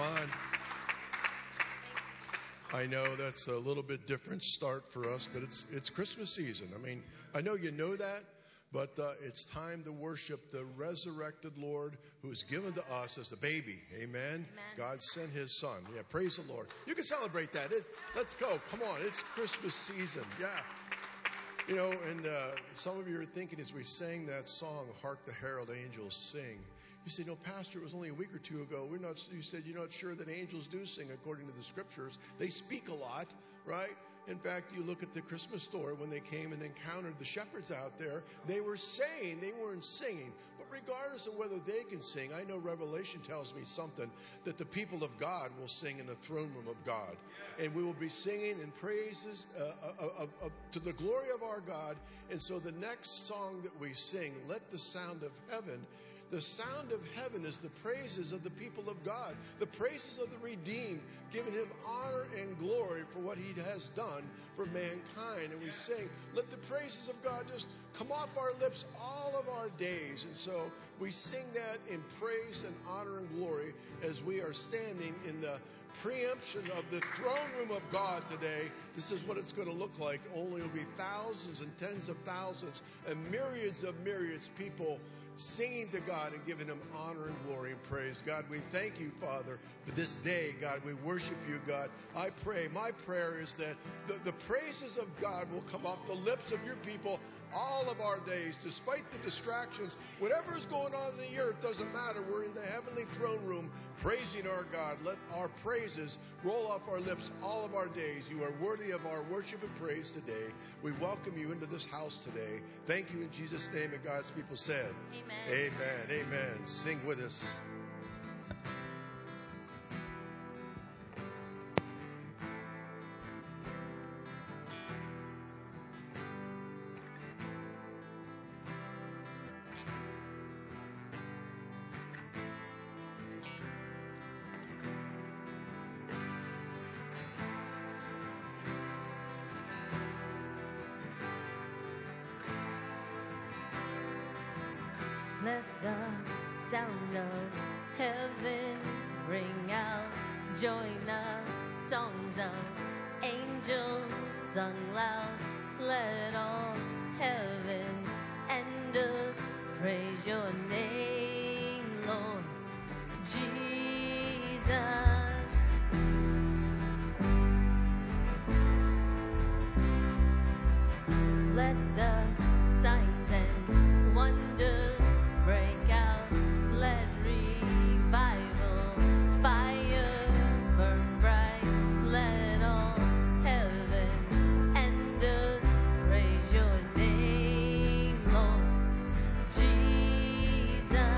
on. I know that's a little bit different start for us, but it's Christmas season. I mean, I know you know that, but it's time to worship the resurrected Lord who was given to us as a baby. Amen? Amen. God sent his son. Yeah, praise the Lord. You can celebrate that. Let's go. Come on. It's Christmas season. Yeah. You know, and some of you are thinking as we sang that song, Hark the Herald Angels Sing. You say, no, Pastor, it was only a week or two ago. You said you're not sure that angels do sing according to the scriptures. They speak a lot, right? In fact, you look at the Christmas story when they came and encountered the shepherds out there. They were saying, they weren't singing. But regardless of whether they can sing, I know Revelation tells me something, that the people of God will sing in the throne room of God. And we will be singing in praises to the glory of our God. And so the next song that we sing, Let the Sound of Heaven, the sound of heaven is the praises of the people of God, the praises of the redeemed, giving him honor and glory for what he has done for mankind. And we sing, let the praises of God just come off our lips all of our days. And so we sing that in praise and honor and glory as we are standing in the preemption of the throne room of God today. This is what it's going to look like. Only will be thousands and tens of thousands and myriads of myriads people singing to God and giving him honor and glory and praise. God, we thank you, Father, for this day. God, we worship you, God. I pray, my prayer is that the praises of God will come off the lips of your people all of our days, despite the distractions. Whatever is going on in the earth doesn't matter. We're in the heavenly throne room praising our God. Let our praises roll off our lips all of our days. You are worthy of our worship and praise today. We welcome you into this house today. Thank you in Jesus' name, and God's people said, Amen. Amen. Amen. Sing with us. Let the sound of heaven ring out. Join the songs of angels sung loud. Let all heaven and earth praise your name, Lord Jesus. Let the signs and wonders break out. Let revival fire burn bright. Let all heaven and earth praise your name, Lord Jesus.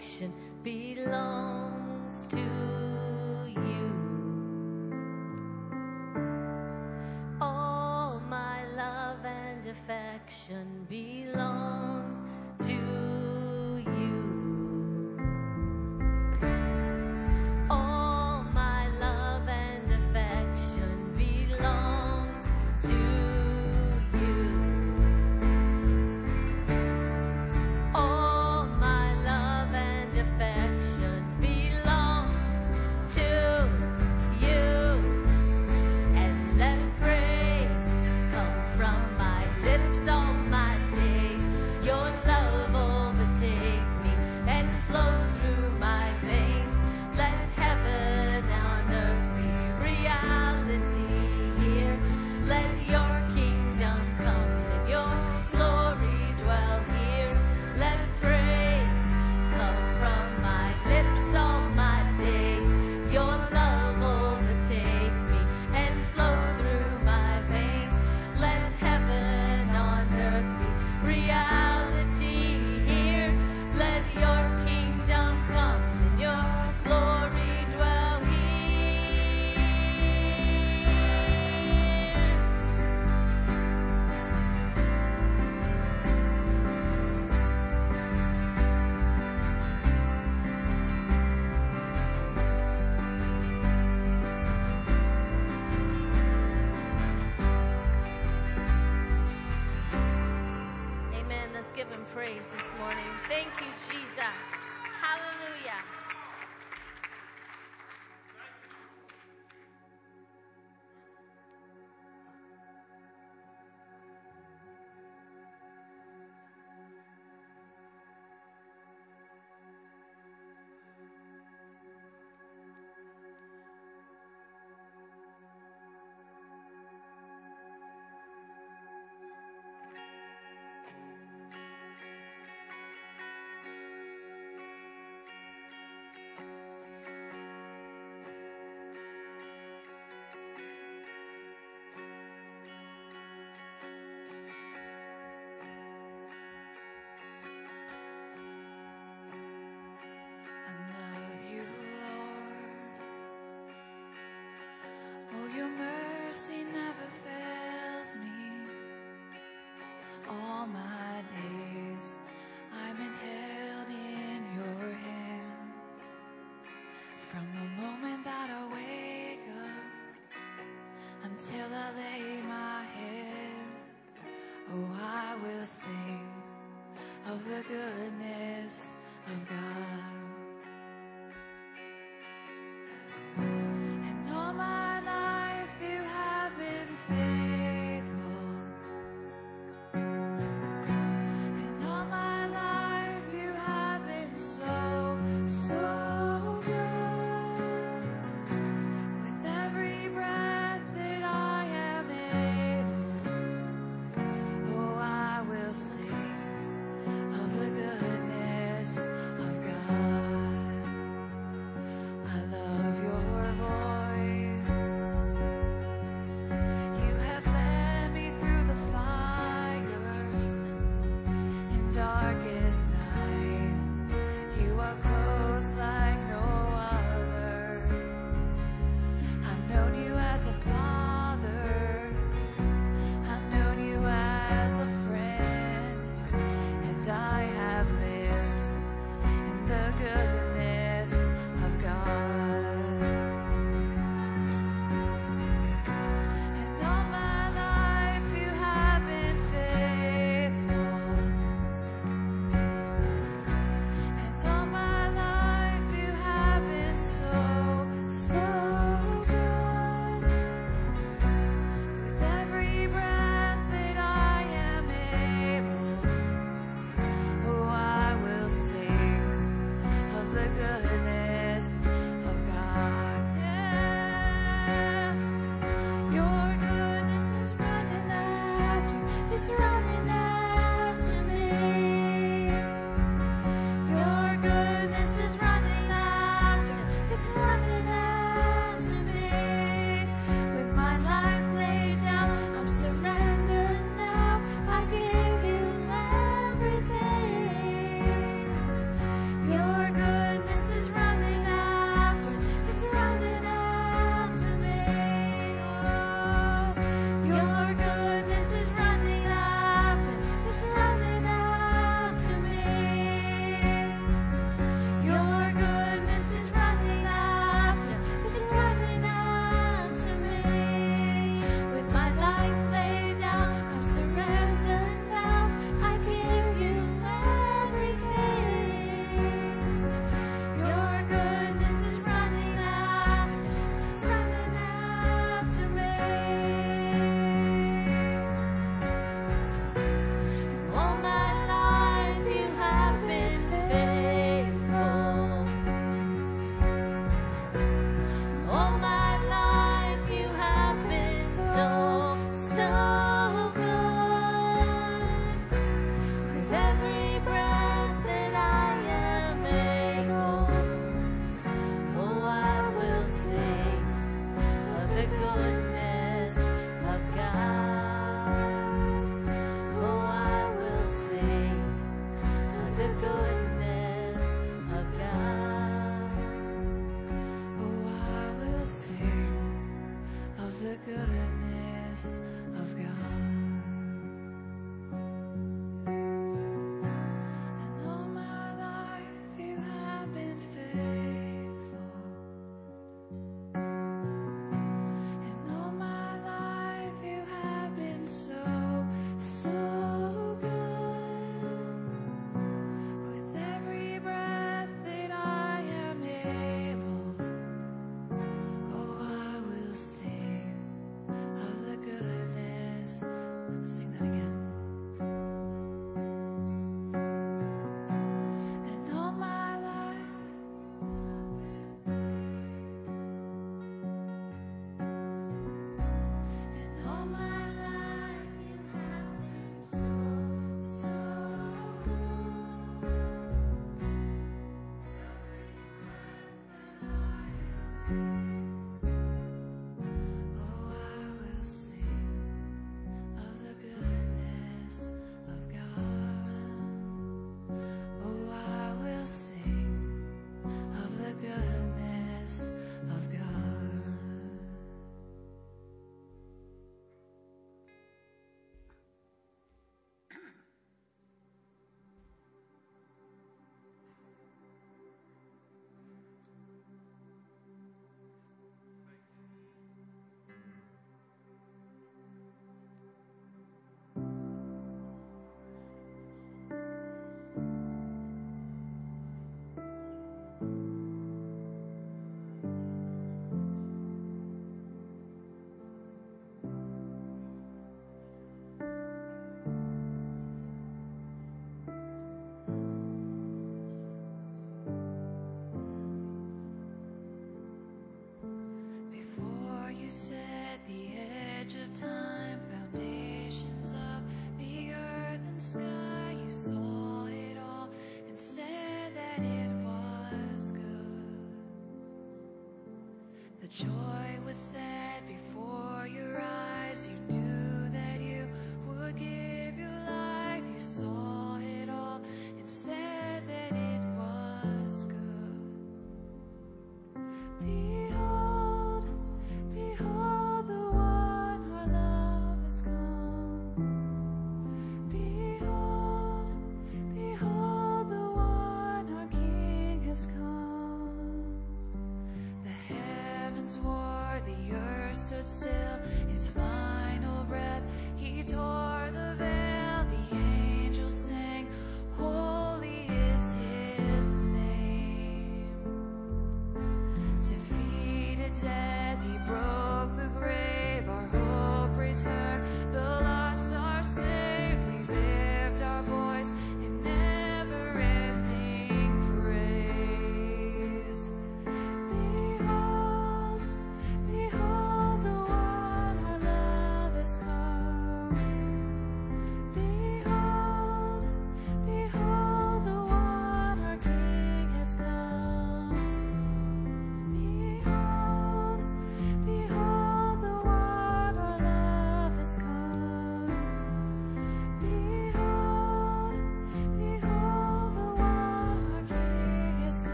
affection belongs to you. All my love and affection belongs to you. All my love and affection belongs to you. All my love and affection belongs to you. And let praise come from my lips all my days. Your love overtake me and flow through my veins. Let heaven on earth be reality here. Let your kingdom come and your glory dwell here. Let praise come from my lips all my days. Your love overtake me and flow through my veins. Let heaven on earth be reality here. Let your kingdom come and your glory dwell here. Amen. Let's give him praise this morning. Thank you, Jesus. Hallelujah.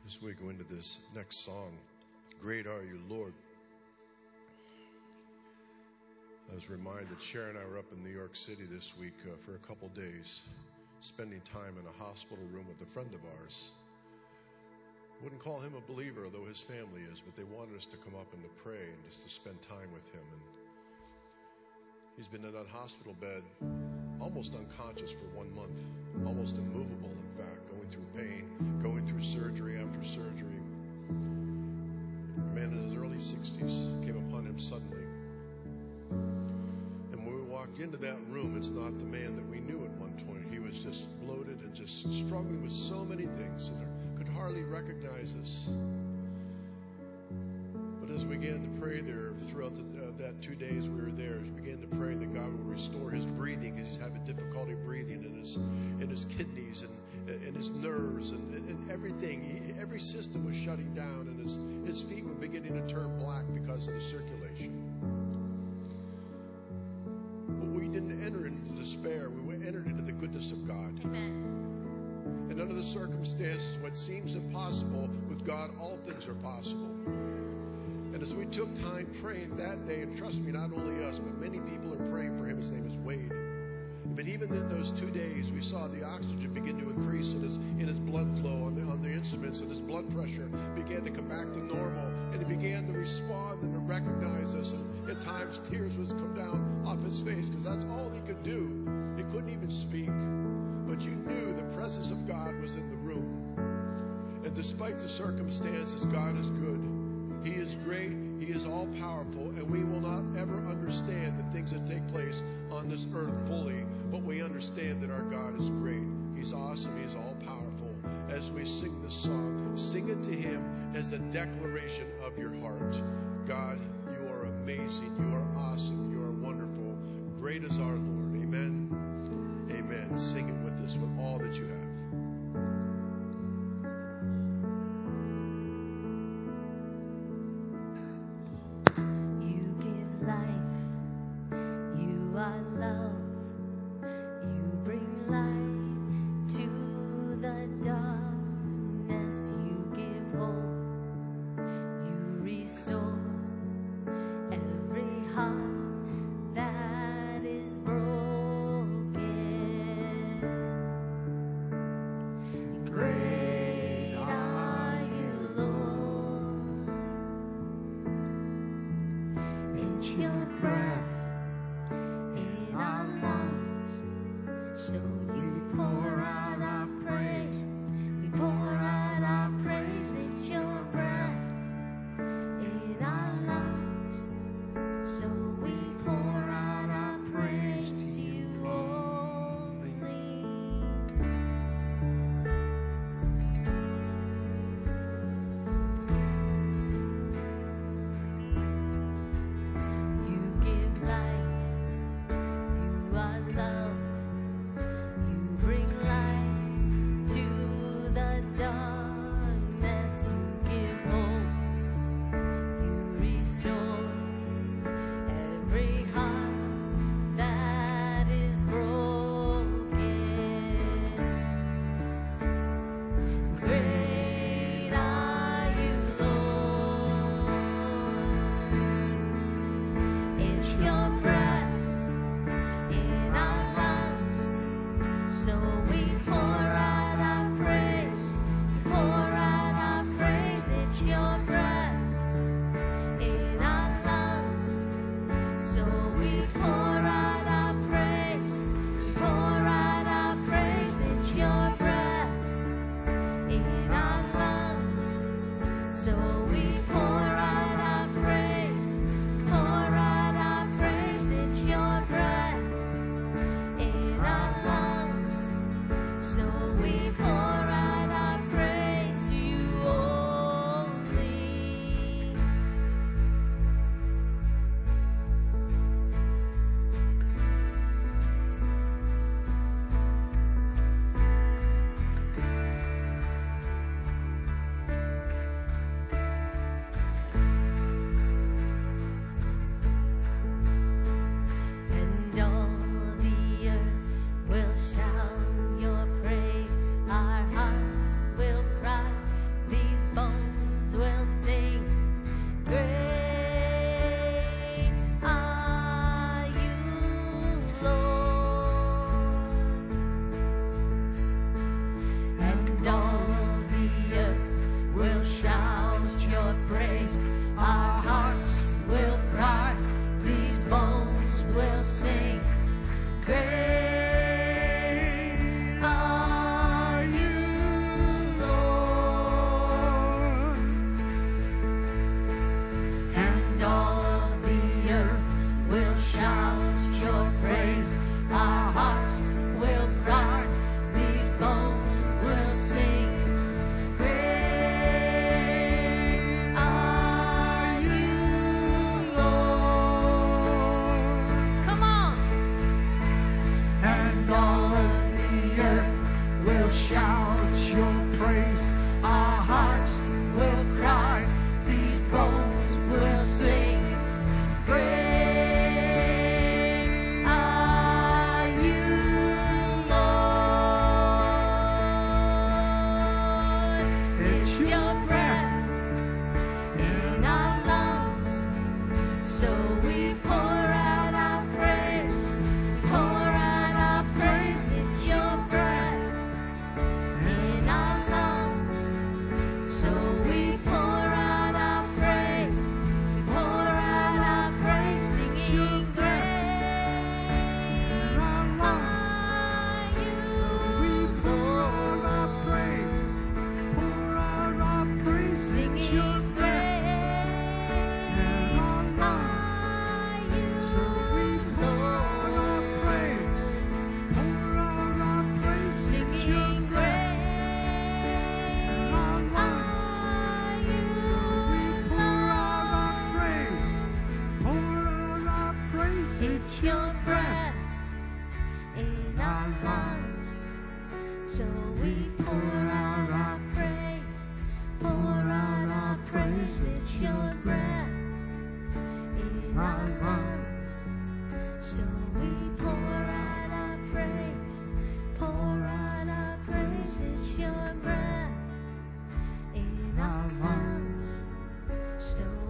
As we go into this next song, Great Are You, Lord. I was reminded that Sharon and I were up in New York City this week for a couple days, spending time in a hospital room with a friend of ours. Wouldn't call him a believer, although his family is, but they wanted us to come up and to pray and just to spend time with him. And he's been in that hospital bed almost unconscious for 1 month, almost immovable, in fact, going through pain, going through surgery after surgery. A man in his early 60s came upon him suddenly. And when we walked into that room, it's not the man that we knew at one point. He was just bloated and just struggling with so many things and could hardly recognize us. But as we began to pray there throughout that 2 days we were there, we began to pray that God would restore his breathing, because he's having difficulty breathing in his kidneys and his nerves and everything. Every system was shutting down, and his feet were beginning to turn black because of the circulation. But we didn't enter into despair. We entered into the goodness of God. Amen. And under the circumstances, what seems impossible, with God, all things are possible. And as we took time praying that day, and trust me, not only us, but many people are praying for him. His name is Wade. But even in those 2 days, we saw the oxygen begin to increase in his blood flow on the instruments, and his blood pressure began to come back to normal. And he began to respond and to recognize us. And at times, tears would come down off his face, because that's all he could do. He couldn't even speak. But you knew the presence of God was in the room. And despite the circumstances, God is good. He is great. He is all-powerful. And we will not ever understand the things that take place on this earth fully. But we understand that our God is great. He's awesome. He's all-powerful. As we sing this song, sing it to him as a declaration of your heart. God, you are amazing. You are awesome. You are wonderful. Great is our Lord. Amen. Amen. Sing it with us, with all that you have.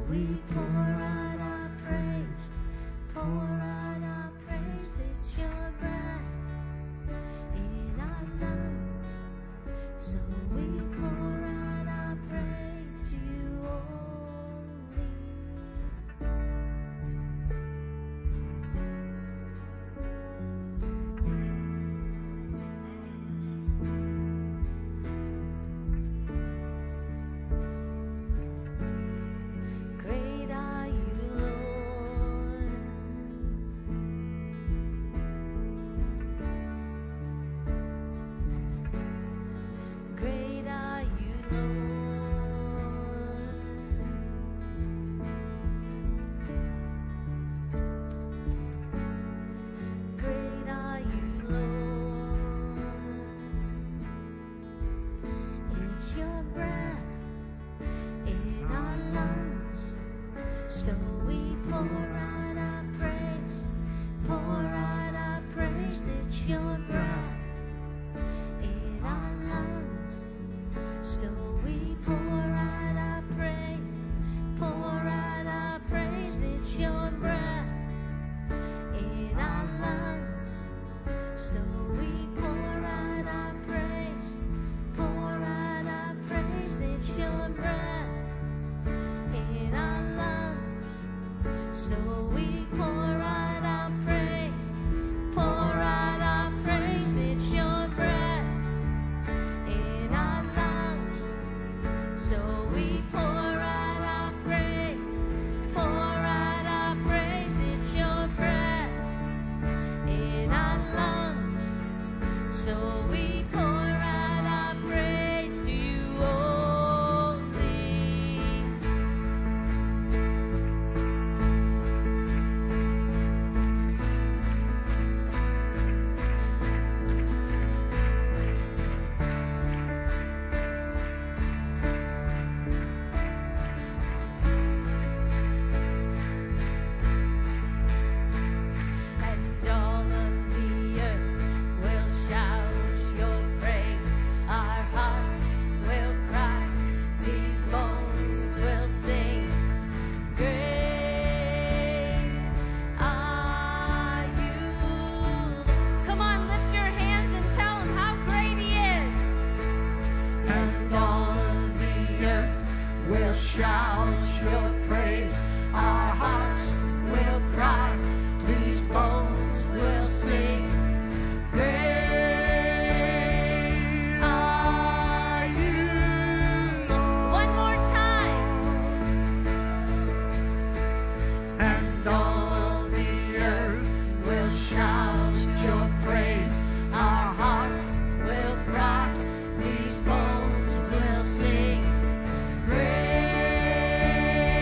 Great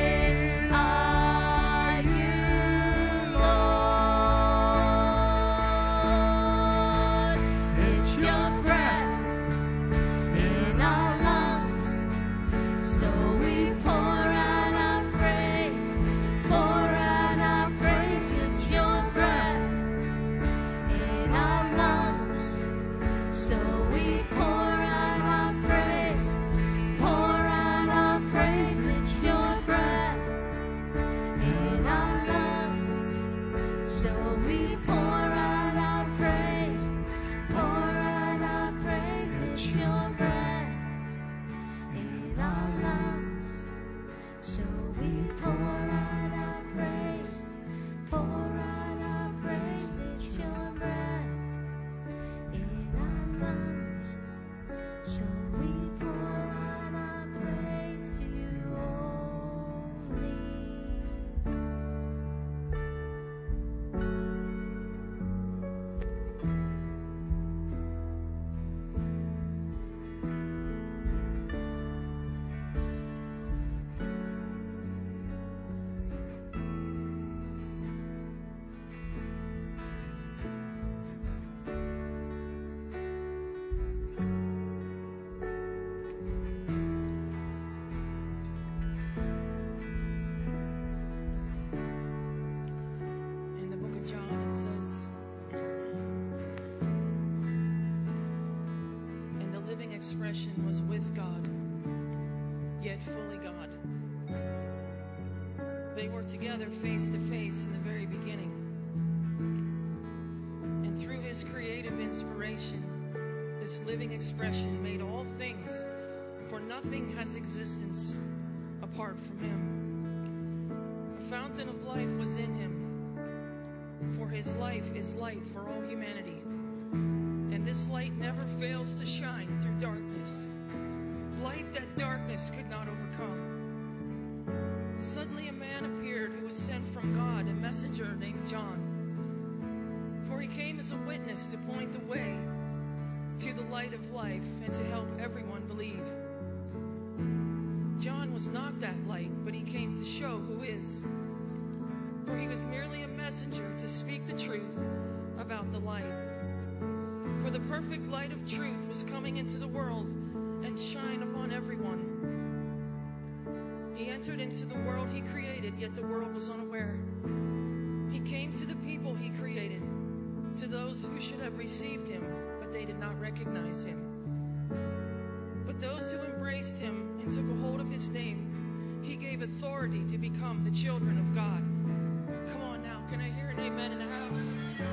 They were together face to face in the very beginning. And through his creative inspiration, this living expression made all things, for nothing has existence apart from him. A fountain of life was in him, for his life is light for all humanity. And this light never fails to shine through darkness, light that darkness could not overcome. And suddenly a man appeared who was sent from God, a messenger named John. For he came as a witness to point the way to the light of life and to help everyone believe. John was not that light, but he came to show who is. For he was merely a messenger to speak the truth about the light. For the perfect light of truth was coming into the world and shine upon everyone. He entered into the world he created, yet the world was unaware. He came to the people he created, to those who should have received him, but they did not recognize him. But those who embraced him and took a hold of his name, he gave authority to become the children of God. Come on now, can I hear an amen in the house?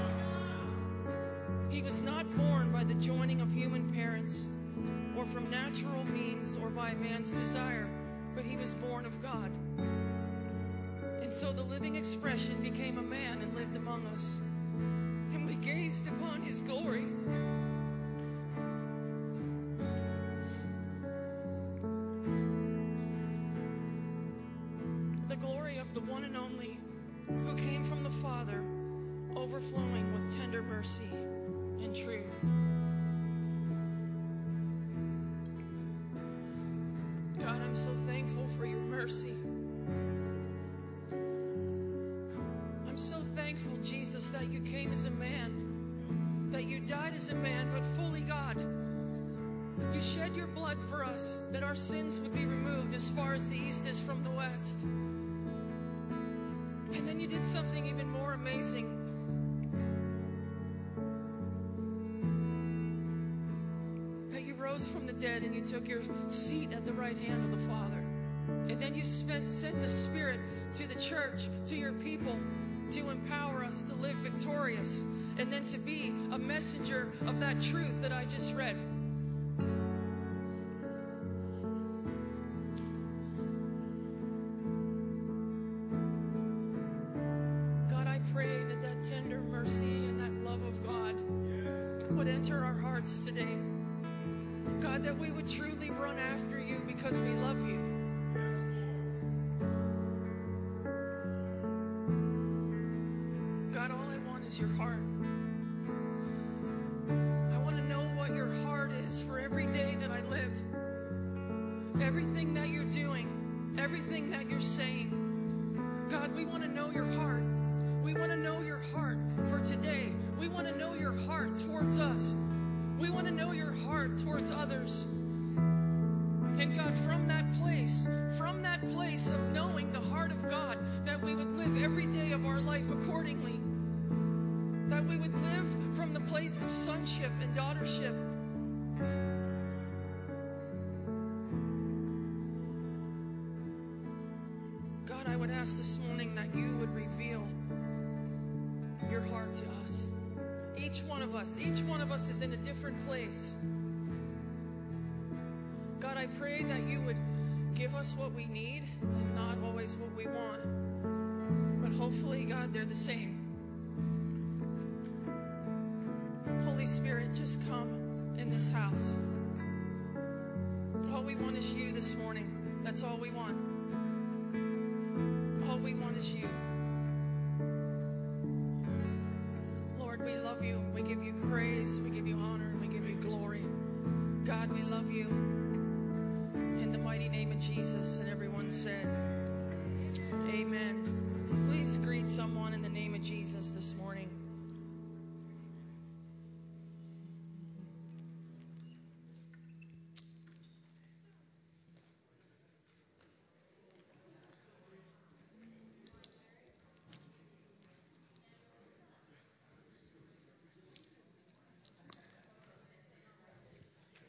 He was not born by the joining of human parents, or from natural means, or by man's desire, but he was born of God. And so the living expression became a man and lived among us. And we gazed upon his glory. The glory of the one and only, who came from the Father, overflowing with tender mercy and truth. God, I'm so thankful for your mercy. I'm so thankful, Jesus, that you came as a man, that you died as a man, but fully God. You shed your blood for us, that our sins would be removed as far as the east is from the west. And then you did something even more amazing. That you rose from the dead and you took your seat at the right hand of the Father. And then you sent the Spirit to the church, to your people, to empower us to live victorious, and then to be a messenger of that truth that I just read. God, I pray that that tender mercy and that love of God would enter our hearts today. God, that we would truly run after you because we love you. God, all I want is your heart. I want to know what your heart is for every day that I live. Everything that you're doing, everything that you're saying. God, we want to know your heart. We want to know your heart for today. We want to know your heart towards us. We want to know your heart towards others. And God, from that place of knowing the heart of God, that we would live every day of our life accordingly. That we would live from the place of sonship and daughtership. God, I would ask this morning that you would reveal your heart to us. Each one of us is in a different place. God, I pray that you would give us what we need and not always what we want. But hopefully, God, they're the same. Holy Spirit, just come in this house. All we want is you this morning. That's all we want. All we want is you. Lord, we love you. We give you praise. We give you honor. We give you glory. God, we love you. In the mighty name of Jesus. And everyone said, amen. Please greet someone in the name of Jesus this morning.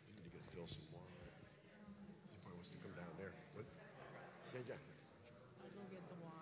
Some water. He probably wants to come down there. What? Yeah. Go get the water.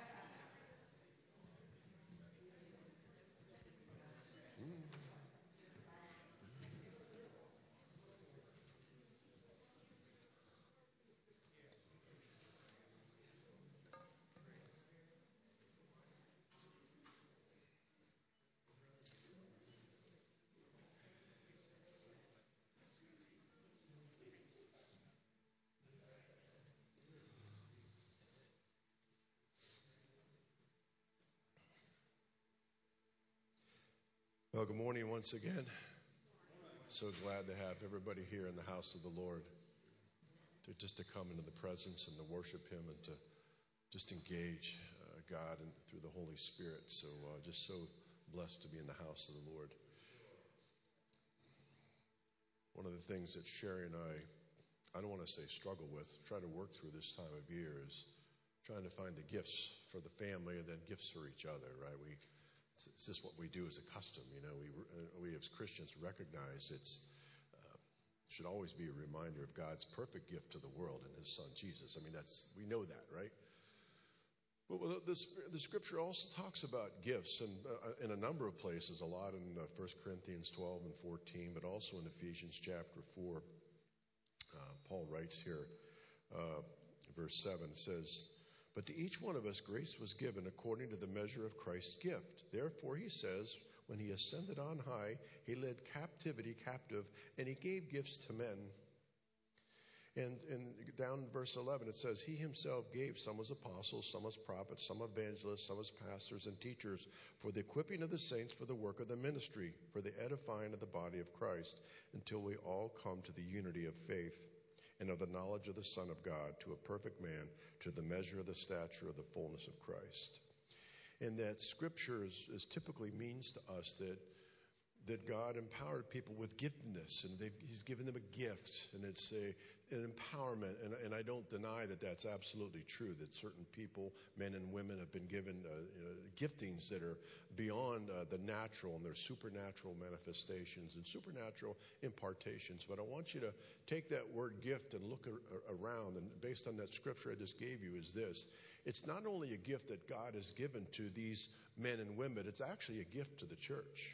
Well, good morning once again. So glad to have everybody here in the house of the Lord, to come into the presence and to worship Him and to just engage God and through the Holy Spirit. So just so blessed to be in the house of the Lord. One of the things that Sherry and I don't want to say struggle with, try to work through this time of year is trying to find the gifts for the family and then gifts for each other, right? It's just what we do as a custom, you know. We as Christians recognize should always be a reminder of God's perfect gift to the world and His Son Jesus. I mean, we know that, right? But the Scripture also talks about gifts, and in a number of places, a lot in 1 Corinthians 12 and 14, but also in Ephesians chapter 4. Paul writes here, verse 7 says, "But to each one of us grace was given according to the measure of Christ's gift. Therefore," he says, "when He ascended on high, He led captivity captive, and He gave gifts to men." And down in verse 11, it says, "He Himself gave some as apostles, some as prophets, some evangelists, some as pastors and teachers, for the equipping of the saints for the work of the ministry, for the edifying of the body of Christ, until we all come to the unity of faith and of the knowledge of the Son of God, to a perfect man, to the measure of the stature of the fullness of Christ." And that Scripture is typically means to us that God empowered people with giftedness, and He's given them a gift, and it's an empowerment. And I don't deny that that's absolutely true, that certain people, men and women, have been given giftings that are beyond the natural, and they're supernatural manifestations and supernatural impartations. But I want you to take that word gift and look around, and based on that Scripture I just gave you is this. It's not only a gift that God has given to these men and women, it's actually a gift to the church.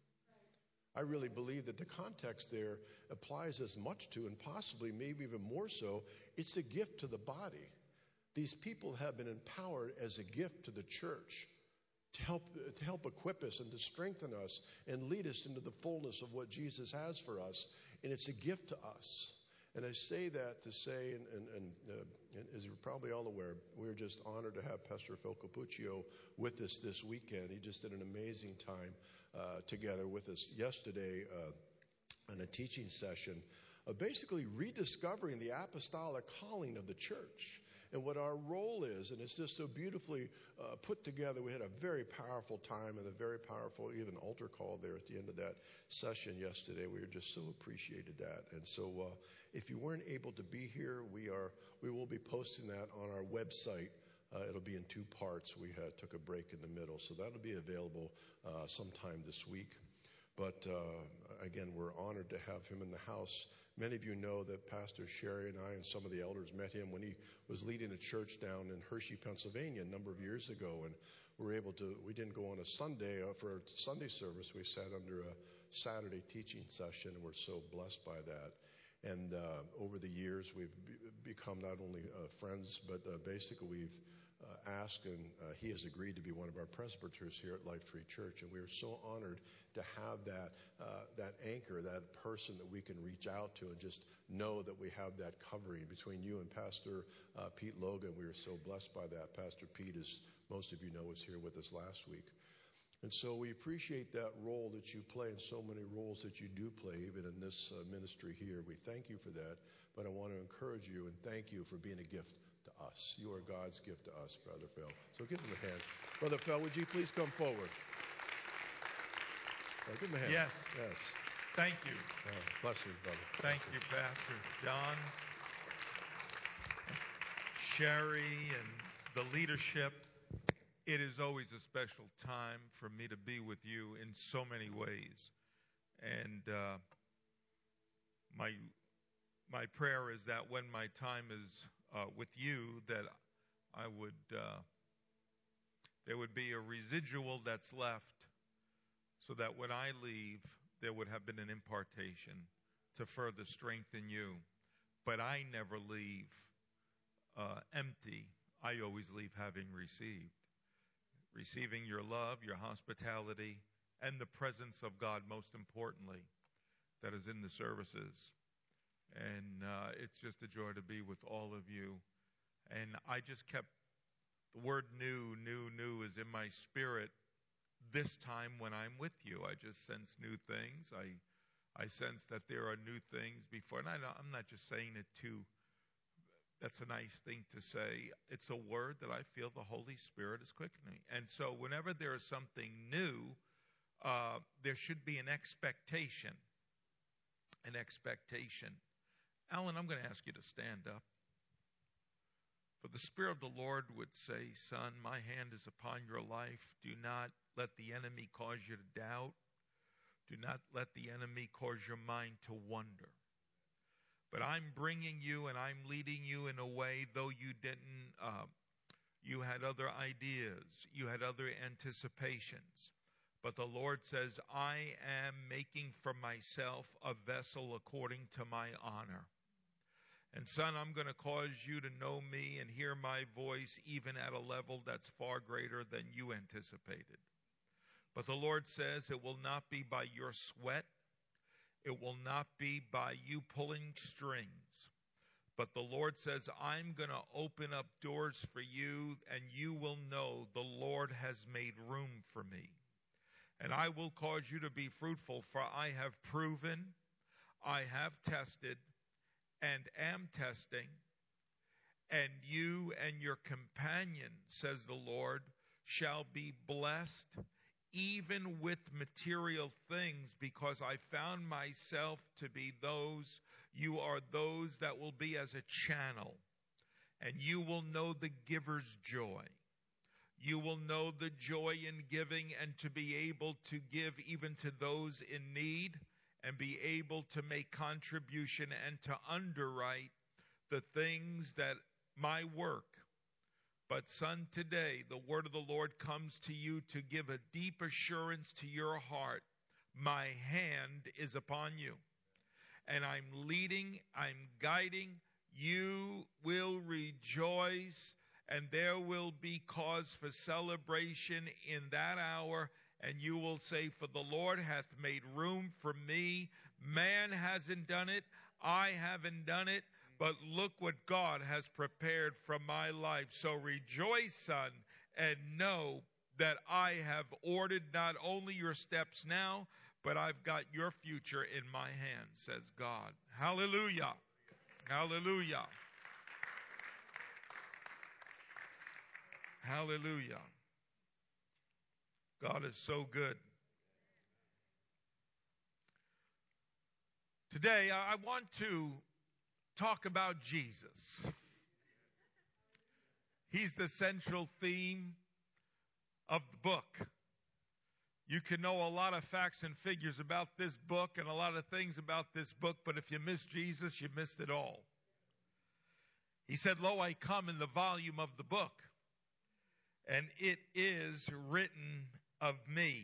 I really believe that the context there applies as much to, and possibly maybe even more so, it's a gift to the body. These people have been empowered as a gift to the church to help equip us and to strengthen us and lead us into the fullness of what Jesus has for us. And it's a gift to us. And I say that to say, and as you're probably all aware, we're just honored to have Pastor Phil Capuccio with us this weekend. He just did an amazing time together with us yesterday in a teaching session, basically rediscovering the apostolic calling of the church and what our role is. And it's just so beautifully put together. We had a very powerful time and a very powerful even altar call there at the end of that session yesterday. We just so appreciated that. And so if you weren't able to be here, we will be posting that on our website. It'll be in two parts. We took a break in the middle, so that'll be available sometime this week. But again, we're honored to have him in the house. Many of you know that Pastor Sherry and I and some of the elders met him when he was leading a church down in Hershey, Pennsylvania a number of years ago, and we didn't go on a Sunday for a Sunday service. We sat under a Saturday teaching session, and we're so blessed by that. And over the years, we've become not only friends, but basically we've asked, and he has agreed to be one of our presbyters here at Lifetree Church. And we are so honored to have that anchor, that person that we can reach out to and just know that we have that covering between you and Pastor Pete Logan. We are so blessed by that. Pastor Pete, as most of you know, was here with us last week. And so we appreciate that role that you play and so many roles that you do play, even in this ministry here. We thank you for that. But I want to encourage you and thank you for being a gift to us. You are God's gift to us, Brother Phil. So give him a hand. Brother Phil, would you please come forward? Give him a hand. Yes. Yes. Thank you. Blessings, brother. Thank you, Pastor John, Sherry, and the leadership. It is always a special time for me to be with you in so many ways. And my prayer is that when my time is with you, that there would be a residual that's left, so that when I leave, there would have been an impartation to further strengthen you. But I never leave empty. I always leave having received. Receiving your love, your hospitality, and the presence of God, most importantly, that is in the services. And it's just a joy to be with all of you. And I just kept, the word new is in my spirit this time when I'm with you. I just sense new things. I sense that there are new things before. And I'm not just saying it that's a nice thing to say. It's a word that I feel the Holy Spirit is quickening. And so whenever there is something new, there should be an expectation. An expectation. Alan, I'm going to ask you to stand up. For the Spirit of the Lord would say, son, my hand is upon your life. Do not let the enemy cause you to doubt. Do not let the enemy cause your mind to wonder. But I'm bringing you and I'm leading you in a way, though you didn't, you had other ideas, you had other anticipations. But the Lord says, I am making for myself a vessel according to my honor. And son, I'm going to cause you to know me and hear my voice even at a level that's far greater than you anticipated. But the Lord says it will not be by your sweat. It will not be by you pulling strings. But the Lord says, I'm going to open up doors for you, and you will know the Lord has made room for me. And I will cause you to be fruitful, for I have proven, I have tested, and am testing, and you and your companion, says the Lord, shall be blessed even with material things, because I found myself to be those, you are those that will be as a channel, and you will know the giver's joy. You will know the joy in giving, and to be able to give even to those in need, and be able to make contribution and to underwrite the things that my work. But son, today the word of the Lord comes to you to give a deep assurance to your heart. My hand is upon you, and I'm leading, I'm guiding. You will rejoice, and there will be cause for celebration in that hour. And you will say, for the Lord hath made room for me. Man hasn't done it. I haven't done it. But look what God has prepared from my life. So rejoice, son, and know that I have ordered not only your steps now, but I've got your future in my hands, says God. Hallelujah. Hallelujah. Hallelujah. God is so good. Today, I want to talk about Jesus. He's the central theme of the book. You can know a lot of facts and figures about this book and a lot of things about this book, but if you miss Jesus, you missed it all. He said, lo, I come in the volume of the book, and it is written of me.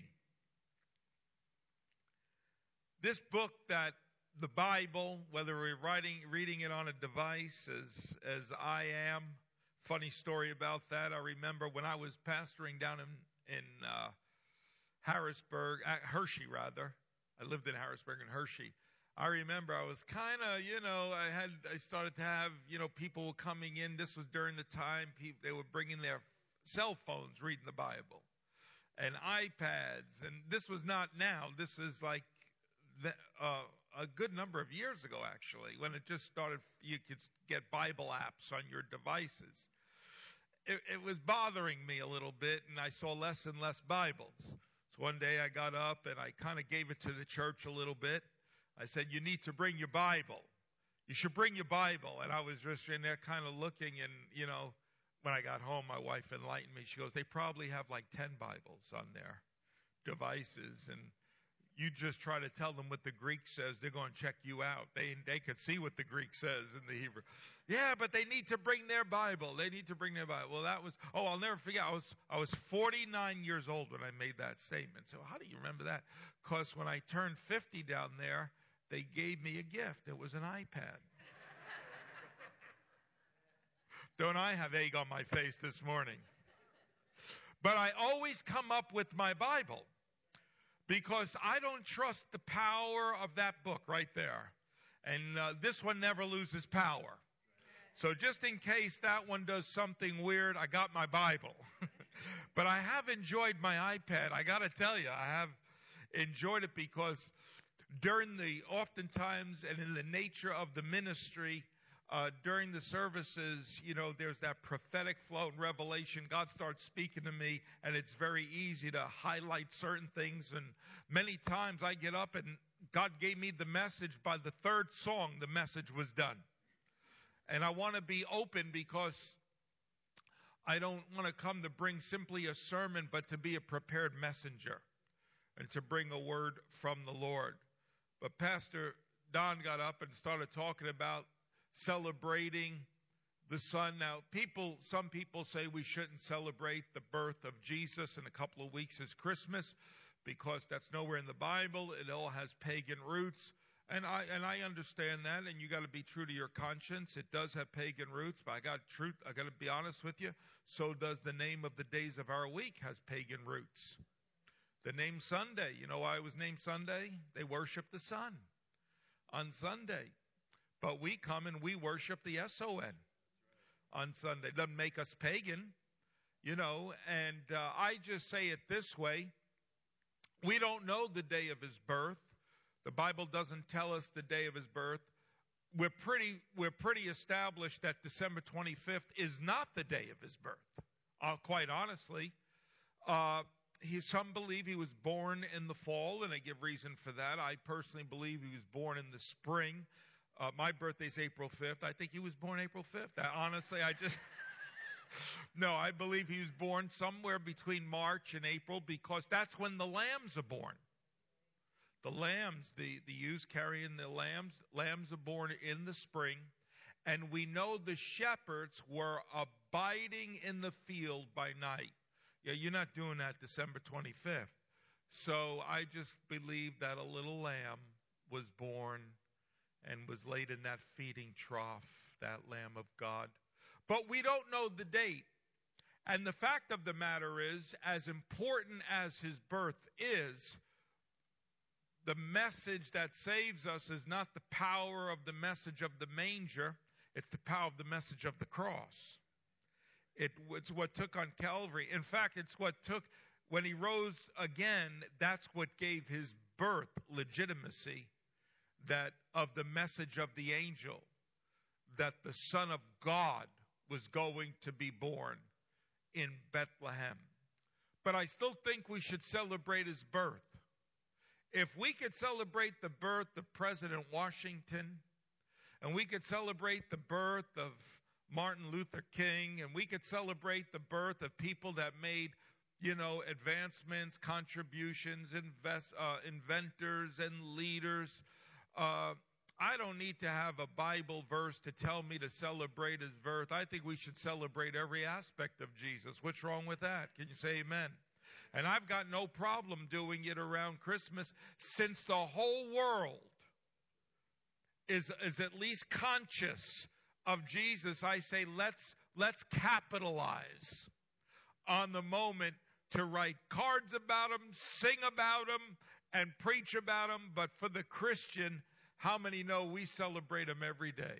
This book, that the Bible, whether we're reading it on a device as I am, funny story about that. I remember when I was pastoring down in Harrisburg, Hershey rather. I lived in Harrisburg and Hershey. I remember I was kind of, I started to have, people coming in. This was during the time they were bringing their cell phones, reading the Bible, and iPads. And this was not now. This is like a good number of years ago, actually, when it just started. You could get Bible apps on your devices. It was bothering me a little bit, and I saw less and less Bibles. So one day I got up and I kind of gave it to the church a little bit. I said, you need to bring your Bible. You should bring your Bible. And I was just in there kind of looking, and, when I got home, my wife enlightened me. She goes, they probably have like 10 Bibles on their devices. And, you just try to tell them what the Greek says, they're going to check you out. They could see what the Greek says in the Hebrew. Yeah, but they need to bring their Bible. They need to bring their Bible. Well, I'll never forget. I was 49 years old when I made that statement. So how do you remember that? Because when I turned 50 down there, they gave me a gift. It was an iPad. Don't I have egg on my face this morning? But I always come up with my Bible because I don't trust the power of that book right there. And this one never loses power. So just in case that one does something weird, I got my Bible. But I have enjoyed my iPad. I got to tell you, I have enjoyed it because oftentimes and in the nature of the ministry, during the services, there's that prophetic flow and revelation. God starts speaking to me, and it's very easy to highlight certain things. And many times I get up, and God gave me the message. By the third song, the message was done. And I want to be open because I don't want to come to bring simply a sermon, but to be a prepared messenger and to bring a word from the Lord. But Pastor Don got up and started talking about celebrating the Son. Now, some people say we shouldn't celebrate the birth of Jesus in a couple of weeks as Christmas because that's nowhere in the Bible. It all has pagan roots. And I understand that, and you got to be true to your conscience. It does have pagan roots, but I got to be honest with you. So does the name of the days of our week has pagan roots. The name Sunday, you know why it was named Sunday? They worship the sun on Sunday. But we come and we worship the S-O-N on Sunday. It doesn't make us pagan, and I just say it this way. We don't know the day of his birth. The Bible doesn't tell us the day of his birth. We're pretty established that December 25th is not the day of his birth. Quite honestly, some believe he was born in the fall, and I give reason for that. I personally believe he was born in the spring. My birthday's April 5th. I think he was born April 5th. No, I believe he was born somewhere between March and April because that's when the lambs are born. The lambs, the ewes carrying the lambs are born in the spring. And we know the shepherds were abiding in the field by night. Yeah, you're not doing that December 25th. So I just believe that a little lamb was born and was laid in that feeding trough, that Lamb of God. But we don't know the date. And the fact of the matter is, as important as his birth is, the message that saves us is not the power of the message of the manger. It's the power of the message of the cross. It's what took on Calvary. In fact, it's what took, when he rose again, that's what gave his birth legitimacy, that of the message of the angel, that the Son of God was going to be born in Bethlehem. But I still think we should celebrate his birth. If we could celebrate the birth of President Washington, and we could celebrate the birth of Martin Luther King, and we could celebrate the birth of people that made, advancements, contributions, inventors and leaders, I don't need to have a Bible verse to tell me to celebrate his birth. I think we should celebrate every aspect of Jesus. What's wrong with that? Can you say amen? And I've got no problem doing it around Christmas, since the whole world is at least conscious of Jesus. I say let's capitalize on the moment to write cards about him, sing about him, and preach about him. But for the Christian, how many know we celebrate him every day?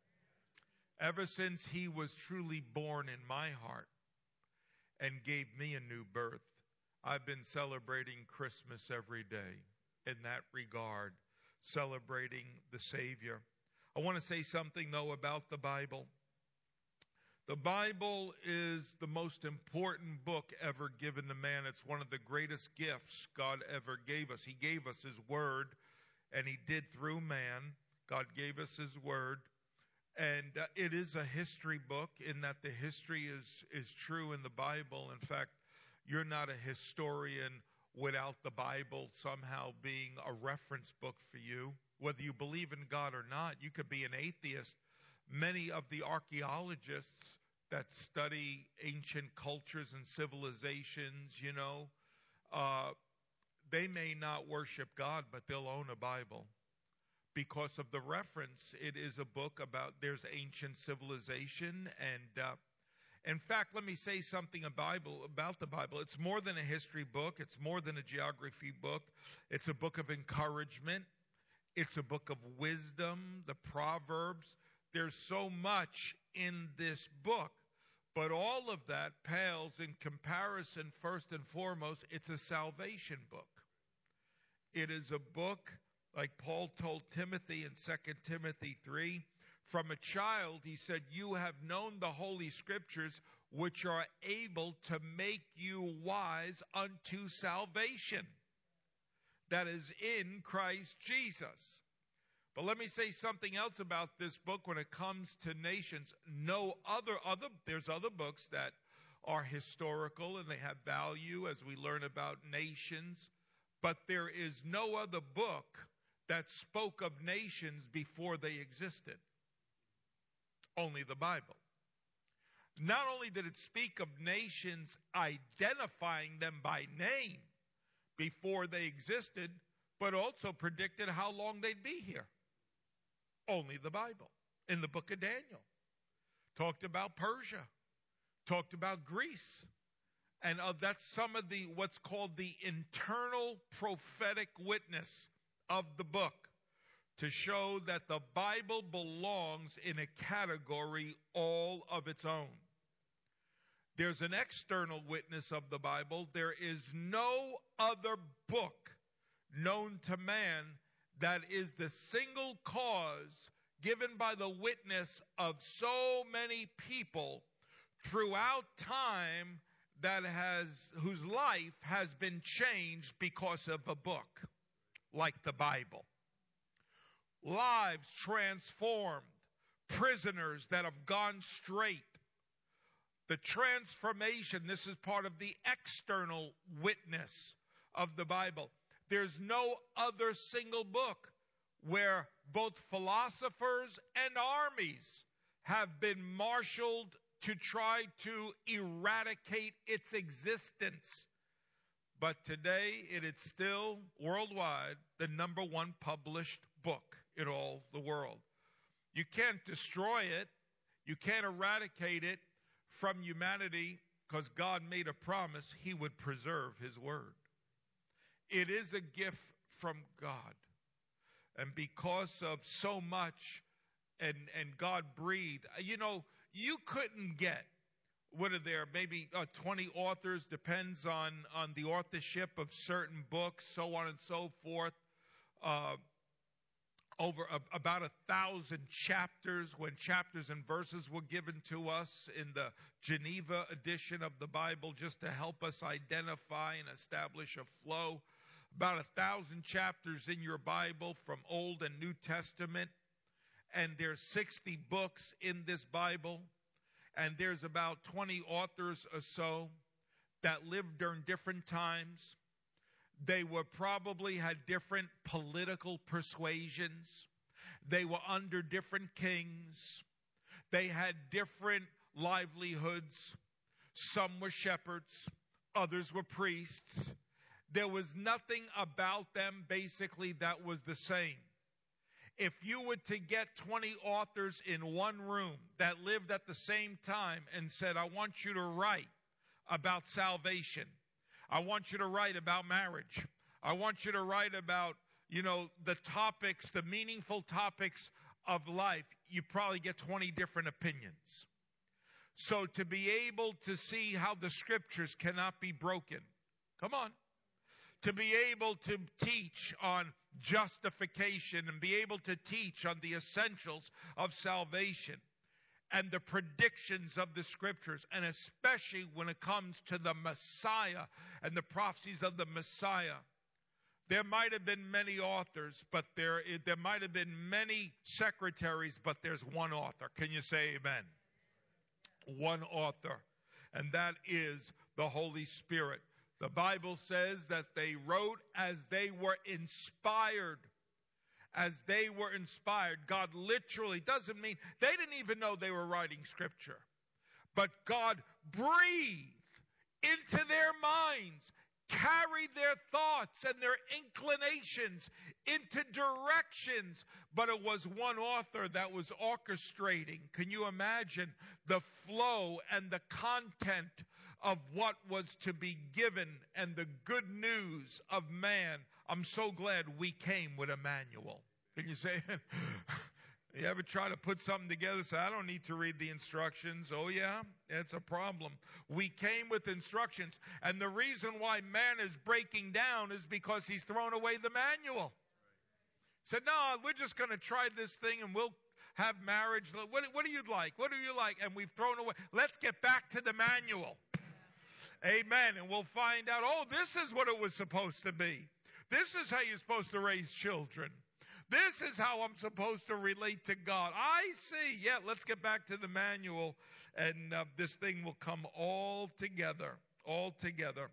Ever since he was truly born in my heart and gave me a new birth, I've been celebrating Christmas every day in that regard, celebrating the Savior. I want to say something, though, about the Bible. The Bible is the most important book ever given to man. It's one of the greatest gifts God ever gave us. He gave us his word, and he did through man. God gave us his word. And it is a history book in that the history is true in the Bible. In fact, you're not a historian without the Bible somehow being a reference book for you. Whether you believe in God or not, you could be an atheist. Many of the archaeologists that study ancient cultures and civilizations, they may not worship God, but they'll own a Bible. Because of the reference, it is a book about, there's ancient civilization. And in fact, let me say something about the Bible. It's more than a history book. It's more than a geography book. It's a book of encouragement. It's a book of wisdom, the Proverbs. There's so much in this book. But all of that pales in comparison, first and foremost, it's a salvation book. It is a book, like Paul told Timothy in 2 Timothy 3, from a child, he said, you have known the Holy Scriptures, which are able to make you wise unto salvation. That is in Christ Jesus. But let me say something else about this book when it comes to nations. There's other books that are historical and they have value as we learn about nations. But there is no other book that spoke of nations before they existed. Only the Bible. Not only did it speak of nations identifying them by name before they existed, but also predicted how long they'd be here. Only the Bible. In the book of Daniel. Talked about Persia. Talked about Greece. And that's some of what's called the internal prophetic witness of the book, to show that the Bible belongs in a category all of its own. There's an external witness of the Bible. There is no other book known to man that is the single cause given by the witness of so many people throughout time whose life has been changed because of a book like the Bible. Lives transformed, prisoners that have gone straight. The transformation, this is part of the external witness of the Bible. There's no other single book where both philosophers and armies have been marshaled to try to eradicate its existence. But today it is still worldwide the number one published book in all the world. You can't destroy it. You can't eradicate it from humanity, because God made a promise he would preserve his word. It is a gift from God. And because of so much, and God breathed, you couldn't get, what are there, maybe 20 authors, depends on the authorship of certain books, so on and so forth. Over about 1,000 chapters, when chapters and verses were given to us in the Geneva edition of the Bible, just to help us identify and establish a flow. About 1,000 chapters in your Bible from Old and New Testament. And there's 60 books in this Bible. And there's about 20 authors or so that lived during different times. They were probably had different political persuasions. They were under different kings. They had different livelihoods. Some were shepherds. Others were priests. There was nothing about them basically that was the same. If you were to get 20 authors in one room that lived at the same time and said, I want you to write about salvation. I want you to write about marriage. I want you to write about, the topics, the meaningful topics of life. You probably get 20 different opinions. So to be able to see how the scriptures cannot be broken. Come on. To be able to teach on justification and be able to teach on the essentials of salvation and the predictions of the scriptures, and especially when it comes to the Messiah and the prophecies of the Messiah. There might have been many authors, but there might have been many secretaries, but there's one author. Can you say amen? One author, and that is the Holy Spirit. The Bible says that they wrote as they were inspired. As they were inspired. God literally doesn't mean, they didn't even know they were writing Scripture. But God breathed into their minds, carried their thoughts and their inclinations into directions. But it was one author that was orchestrating. Can you imagine the flow and the content of what was to be given and the good news of man? I'm so glad we came with a manual. Can you say it? You ever try to put something together, say, I don't need to read the instructions. Oh, yeah? It's a problem. We came with instructions. And the reason why man is breaking down is because he's thrown away the manual. Said, no, we're just going to try this thing and we'll have marriage. What do you like? What do you like? And we've thrown away. Let's get back to the manual. Amen. And we'll find out, oh, this is what it was supposed to be. This is how you're supposed to raise children. This is how I'm supposed to relate to God. I see. Yeah, let's get back to the manual, and this thing will come all together. All together.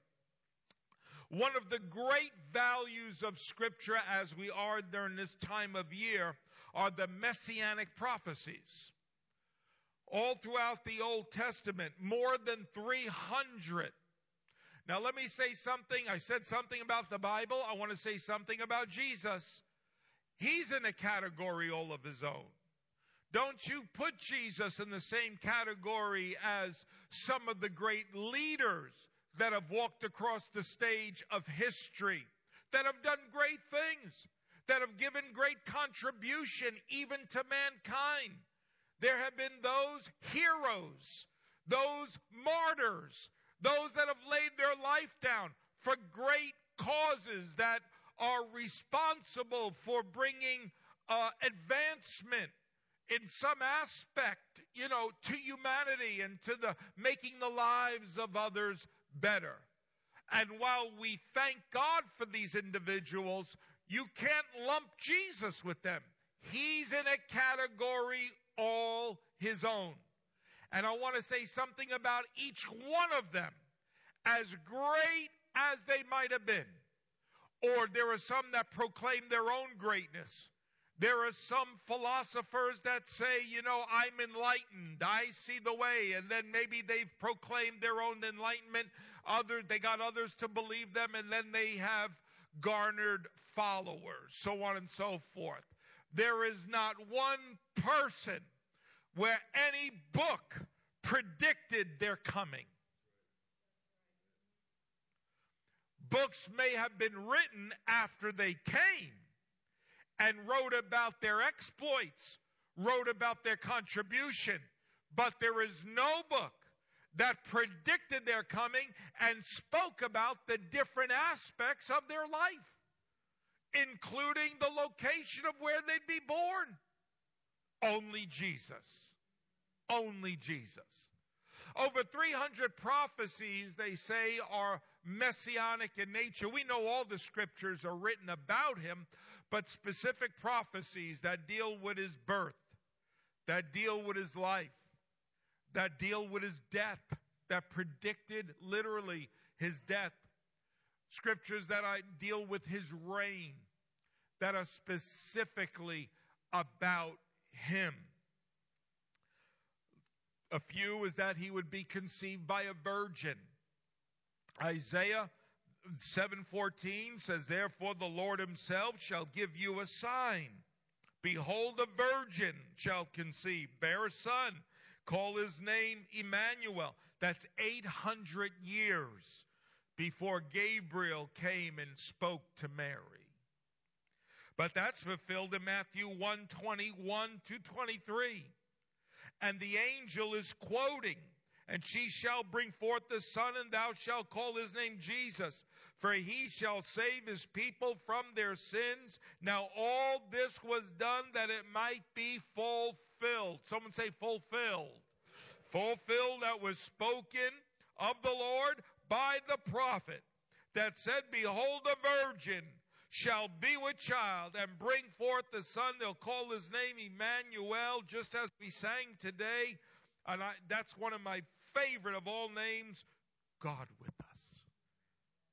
One of the great values of Scripture as we are during this time of year are the messianic prophecies. All throughout the Old Testament, more than 300. Now let me say something. I said something about the Bible. I want to say something about Jesus. He's in a category all of his own. Don't you put Jesus in the same category as some of the great leaders that have walked across the stage of history, that have done great things, that have given great contribution even to mankind. There have been those heroes, those martyrs, those that have laid their life down for great causes that are responsible for bringing advancement in some aspect, to humanity and to the making the lives of others better. And while we thank God for these individuals, you can't lump Jesus with them. He's in a category all his own. And I want to say something about each one of them. As great as they might have been, or there are some that proclaim their own greatness. There are some philosophers that say, I'm enlightened. I see the way. And then maybe they've proclaimed their own enlightenment. They got others to believe them, and then they have garnered followers, so on and so forth. There is not one person where any book predicted their coming. Books may have been written after they came and wrote about their exploits, wrote about their contribution, but there is no book that predicted their coming and spoke about the different aspects of their life, including the location of where they'd be born. Only Jesus. Only Jesus. Over 300 prophecies, they say, are messianic in nature. We know all the scriptures are written about him, but specific prophecies that deal with his birth, that deal with his life, that deal with his death, that predicted literally his death. Scriptures that deal with his reign, that are specifically about him. A few is that he would be conceived by a virgin. Isaiah 7:14 says, therefore the Lord himself shall give you a sign. Behold, a virgin shall conceive, bear a son, call his name Emmanuel. That's 800 years before Gabriel came and spoke to Mary. But that's fulfilled in Matthew 1:21-23. And the angel is quoting, and she shall bring forth the son, and thou shalt call his name Jesus, for he shall save his people from their sins. Now all this was done that it might be fulfilled. Someone say fulfilled. Fulfilled that was spoken of the Lord by the prophet, that said, behold, a virgin shall be with child and bring forth the son. They'll call his name Emmanuel, just as we sang today. And that's one of my favorite of all names, God with us.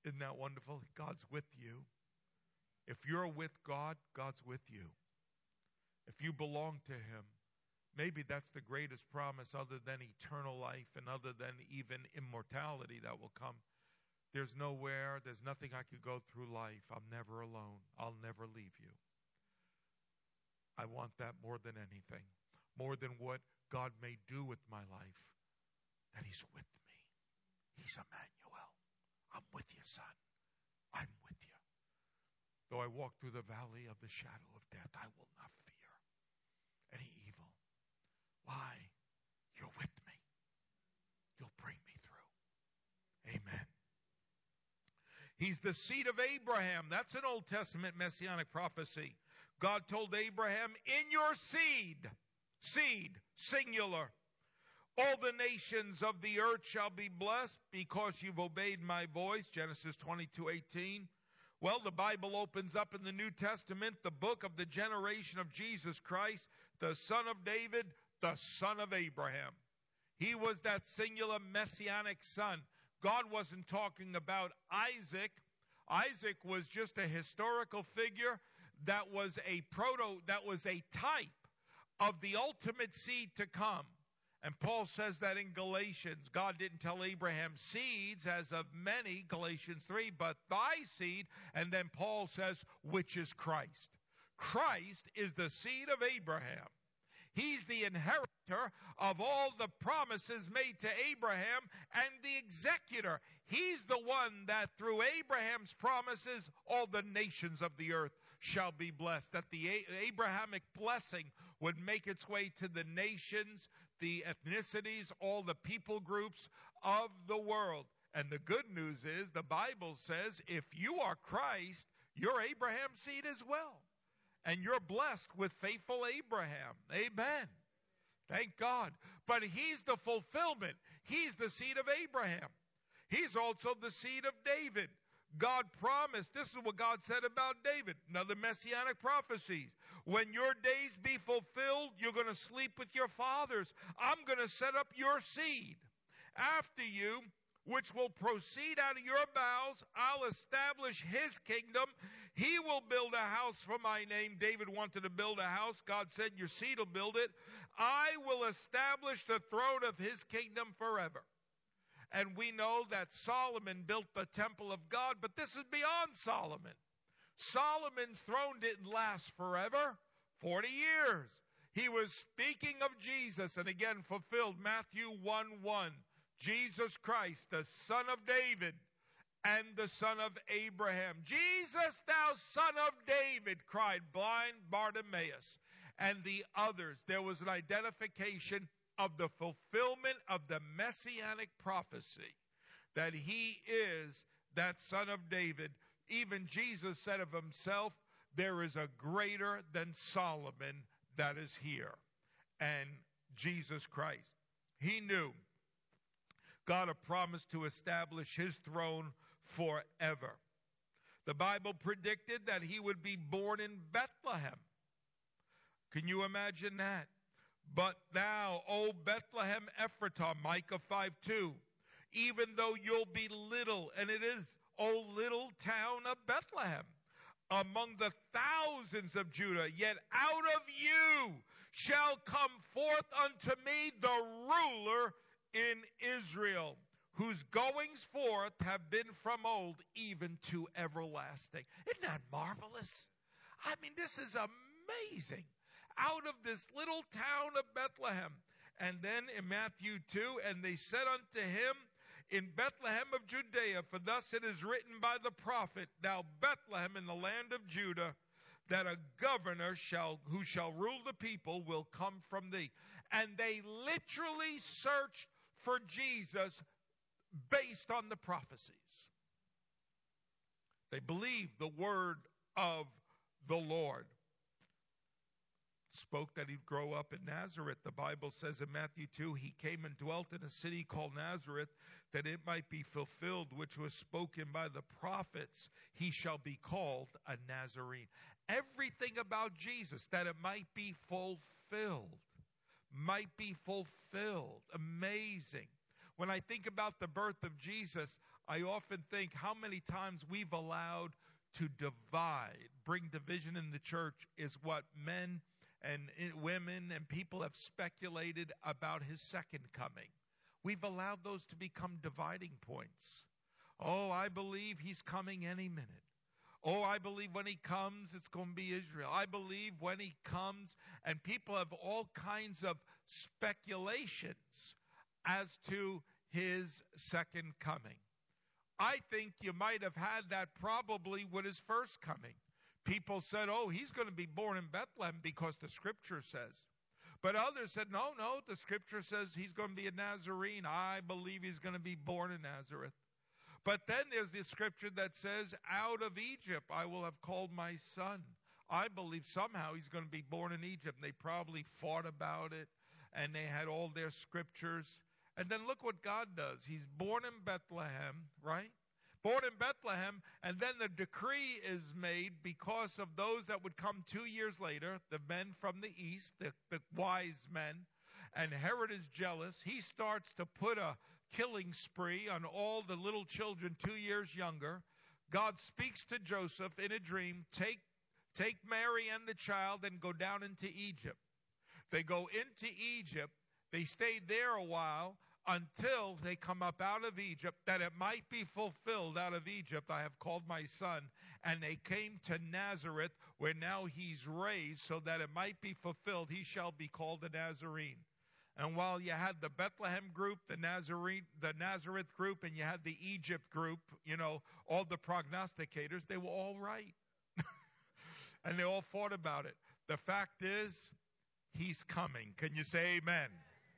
Isn't that wonderful? God's with you. If you're with God, God's with you. If you belong to Him, maybe that's the greatest promise other than eternal life and other than even immortality that will come. There's nowhere, there's nothing I could go through life. I'm never alone. I'll never leave you. I want that more than anything. More than what God may do with my life. That He's with me. He's Emmanuel. I'm with you, son. I'm with you. Though I walk through the valley of the shadow of death, I will not fear any evil. Why? You're with me. You'll bring me through. Amen. He's the seed of Abraham. That's an Old Testament messianic prophecy. God told Abraham, in your seed, singular, all the nations of the earth shall be blessed because you've obeyed my voice. Genesis 22:18. Well, the Bible opens up in the New Testament, the book of the generation of Jesus Christ, the son of David, the son of Abraham. He was that singular messianic son. God wasn't talking about Isaac. Isaac was just a historical figure that was a type of the ultimate seed to come. And Paul says that in Galatians. God didn't tell Abraham seeds as of many, Galatians 3, but thy seed. And then Paul says, which is Christ. Christ is the seed of Abraham. He's the inheritor of all the promises made to Abraham and the executor. He's the one that through Abraham's promises, all the nations of the earth shall be blessed. That the Abrahamic blessing would make its way to the nations, the ethnicities, all the people groups of the world. And the good news is, the Bible says, if you are Christ, you're Abraham's seed as well. And you're blessed with faithful Abraham. Amen. Thank God. But he's the fulfillment. He's the seed of Abraham. He's also the seed of David. God promised, this is what God said about David, another messianic prophecy. When your days be fulfilled, you're going to sleep with your fathers. I'm going to set up your seed after you, which will proceed out of your bowels. I'll establish his kingdom. He will build a house for my name. David wanted to build a house. God said, your seed will build it. I will establish the throne of his kingdom forever. And we know that Solomon built the temple of God, but this is beyond Solomon. Solomon's throne didn't last forever, 40 years. He was speaking of Jesus, and again fulfilled Matthew 1:1. Jesus Christ, the son of David and the son of Abraham. Jesus, thou son of David, cried blind Bartimaeus and the others. There was an identification of the fulfillment of the messianic prophecy that he is that son of David. Even Jesus said of himself, there is a greater than Solomon that is here. And Jesus Christ. He knew God had promised to establish his throne forever. The Bible predicted that he would be born in Bethlehem. Can you imagine that? But thou, O Bethlehem Ephratah, Micah 5:2, even though you'll be little, and it is, O little town of Bethlehem, among the thousands of Judah, yet out of you shall come forth unto me the ruler in Israel, whose goings forth have been from old, even to everlasting. Isn't that marvelous? I mean, this is amazing. Out of this little town of Bethlehem. And then in Matthew 2, and they said unto him, in Bethlehem of Judea, for thus it is written by the prophet, thou Bethlehem in the land of Judah, that a governor who shall rule the people will come from thee. And they literally searched for Jesus based on the prophecies. They believed the word of the Lord. Spoke that he'd grow up in Nazareth. The Bible says in Matthew 2, he came and dwelt in a city called Nazareth, that it might be fulfilled, which was spoken by the prophets, he shall be called a Nazarene. Everything about Jesus, that it might be fulfilled. Might be fulfilled. Amazing. When I think about the birth of Jesus, I often think how many times we've allowed to divide, bring division in the church, is what men and women and people have speculated about his second coming. We've allowed those to become dividing points. Oh, I believe he's coming any minute. Oh, I believe when he comes, it's going to be Israel. I believe when he comes, and people have all kinds of speculations as to his second coming. I think you might have had that probably with his first coming. People said, oh, he's going to be born in Bethlehem because the scripture says. But others said, no, the scripture says he's going to be a Nazarene. I believe he's going to be born in Nazareth. But then there's the scripture that says, out of Egypt I will have called my son. I believe somehow he's going to be born in Egypt. And they probably fought about it, and they had all their scriptures. And then look what God does. He's born in Bethlehem, right? Born in Bethlehem, and then the decree is made because of those that would come 2 years later, the men from the east, the wise men, and Herod is jealous. He starts to put a killing spree on all the little children 2 years younger. God speaks to Joseph in a dream, take Mary and the child and go down into Egypt. They go into Egypt. They stay there a while until they come up out of Egypt, that it might be fulfilled out of Egypt, I have called my son. And they came to Nazareth, where now he's raised, so that it might be fulfilled, he shall be called a Nazarene. And while you had the Bethlehem group, the Nazareth group, and you had the Egypt group, all the prognosticators, they were all right. And they all fought about it. The fact is, he's coming. Can you say amen?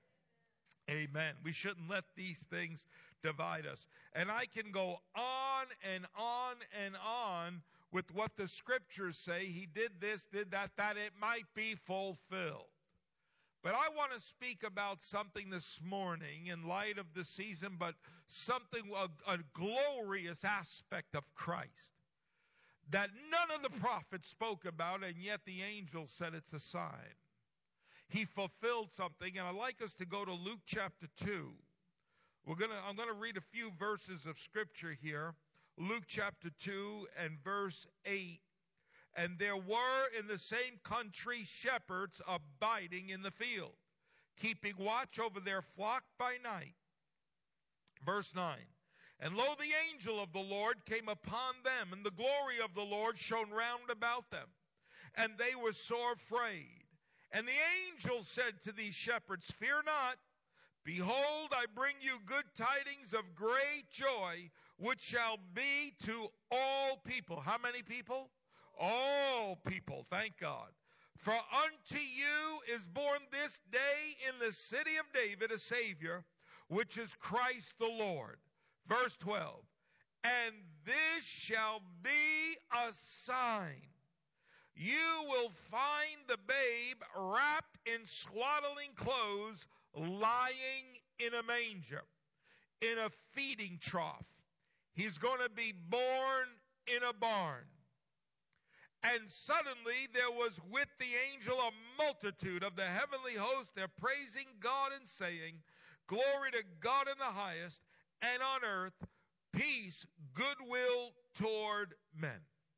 Amen. We shouldn't let these things divide us. And I can go on and on and on with what the scriptures say. He did this, did that it might be fulfilled. But I want to speak about something this morning in light of the season, but something, a glorious aspect of Christ that none of the prophets spoke about, and yet the angel said it's a sign. He fulfilled something, and I'd like us to go to Luke chapter 2. I'm going to read a few verses of scripture here. Luke chapter 2 and verse 8. And there were in the same country shepherds abiding in the field, keeping watch over their flock by night. Verse 9. And lo, the angel of the Lord came upon them, and the glory of the Lord shone round about them. And they were sore afraid. And the angel said to these shepherds, fear not. Behold, I bring you good tidings of great joy, which shall be to all people. How many people? All people, thank God. For unto you is born this day in the city of David a Savior, which is Christ the Lord. Verse 12. And this shall be a sign. You will find the babe wrapped in swaddling clothes, lying in a manger, in a feeding trough. He's going to be born in a barn. And suddenly there was with the angel a multitude of the heavenly host. They're praising God and saying, glory to God in the highest, and on earth peace, goodwill toward men.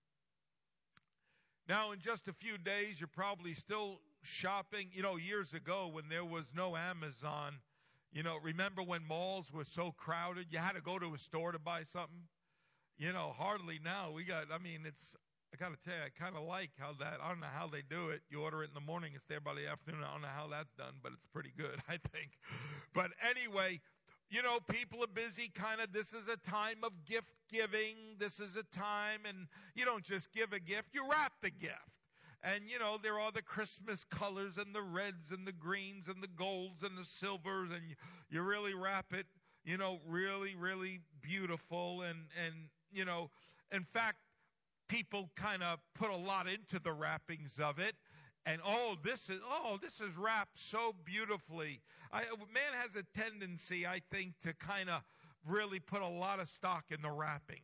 Now, in just a few days, you're probably still shopping. Years ago when there was no Amazon, remember when malls were so crowded, you had to go to a store to buy something? Hardly now. I got to tell you, I kind of like how that, I don't know how they do it. You order it in the morning, it's there by the afternoon. I don't know how that's done, but it's pretty good, I think. But anyway, people are busy this is a time of gift giving. This is a time, and you don't just give a gift, you wrap the gift. And, there are the Christmas colors and the reds and the greens and the golds and the silvers, and you really wrap it, really, really beautiful. And in fact, people kind of put a lot into the wrappings of it. And this is wrapped so beautifully. Man has a tendency, I think, to kind of really put a lot of stock in the wrappings.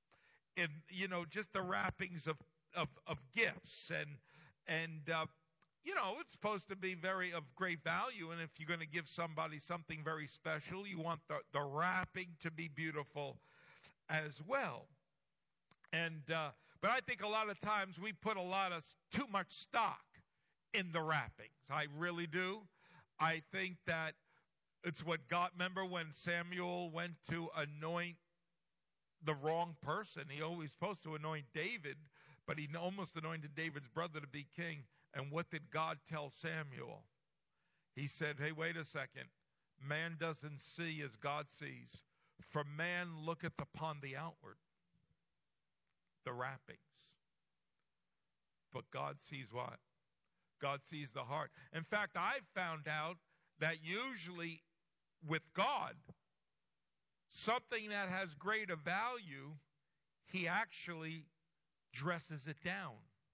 In just the wrappings of gifts. And it's supposed to be very of great value. And if you're going to give somebody something very special, you want the wrapping to be beautiful as well. And but I think a lot of times we put too much stock in the wrappings. I really do. I think that it's what God, remember when Samuel went to anoint the wrong person? He always supposed to anoint David, but he almost anointed David's brother to be king. And what did God tell Samuel? He said, hey, wait a second. Man doesn't see as God sees. For man looketh upon the outward, the wrappings. But God sees what? God sees the heart. In fact, I've found out that usually with God, something that has greater value, he actually dresses it down.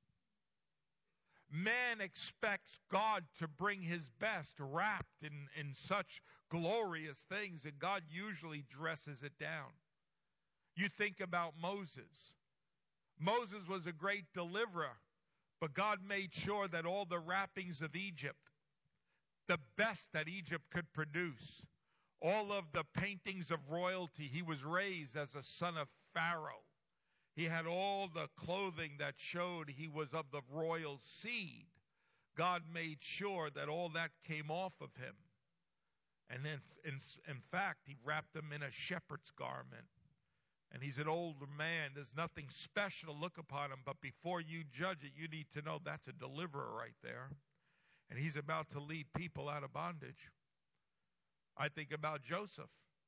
Man expects God to bring his best wrapped in such glorious things, and God usually dresses it down. You think about Moses. Moses was a great deliverer, but God made sure that all the wrappings of Egypt, the best that Egypt could produce, all of the paintings of royalty, he was raised as a son of Pharaoh. He had all the clothing that showed he was of the royal seed. God made sure that all that came off of him. And then, in fact, he wrapped him in a shepherd's garment. And he's an older man. There's nothing special to look upon him. But before you judge it, you need to know that's a deliverer right there. And he's about to lead people out of bondage. I think about Joseph.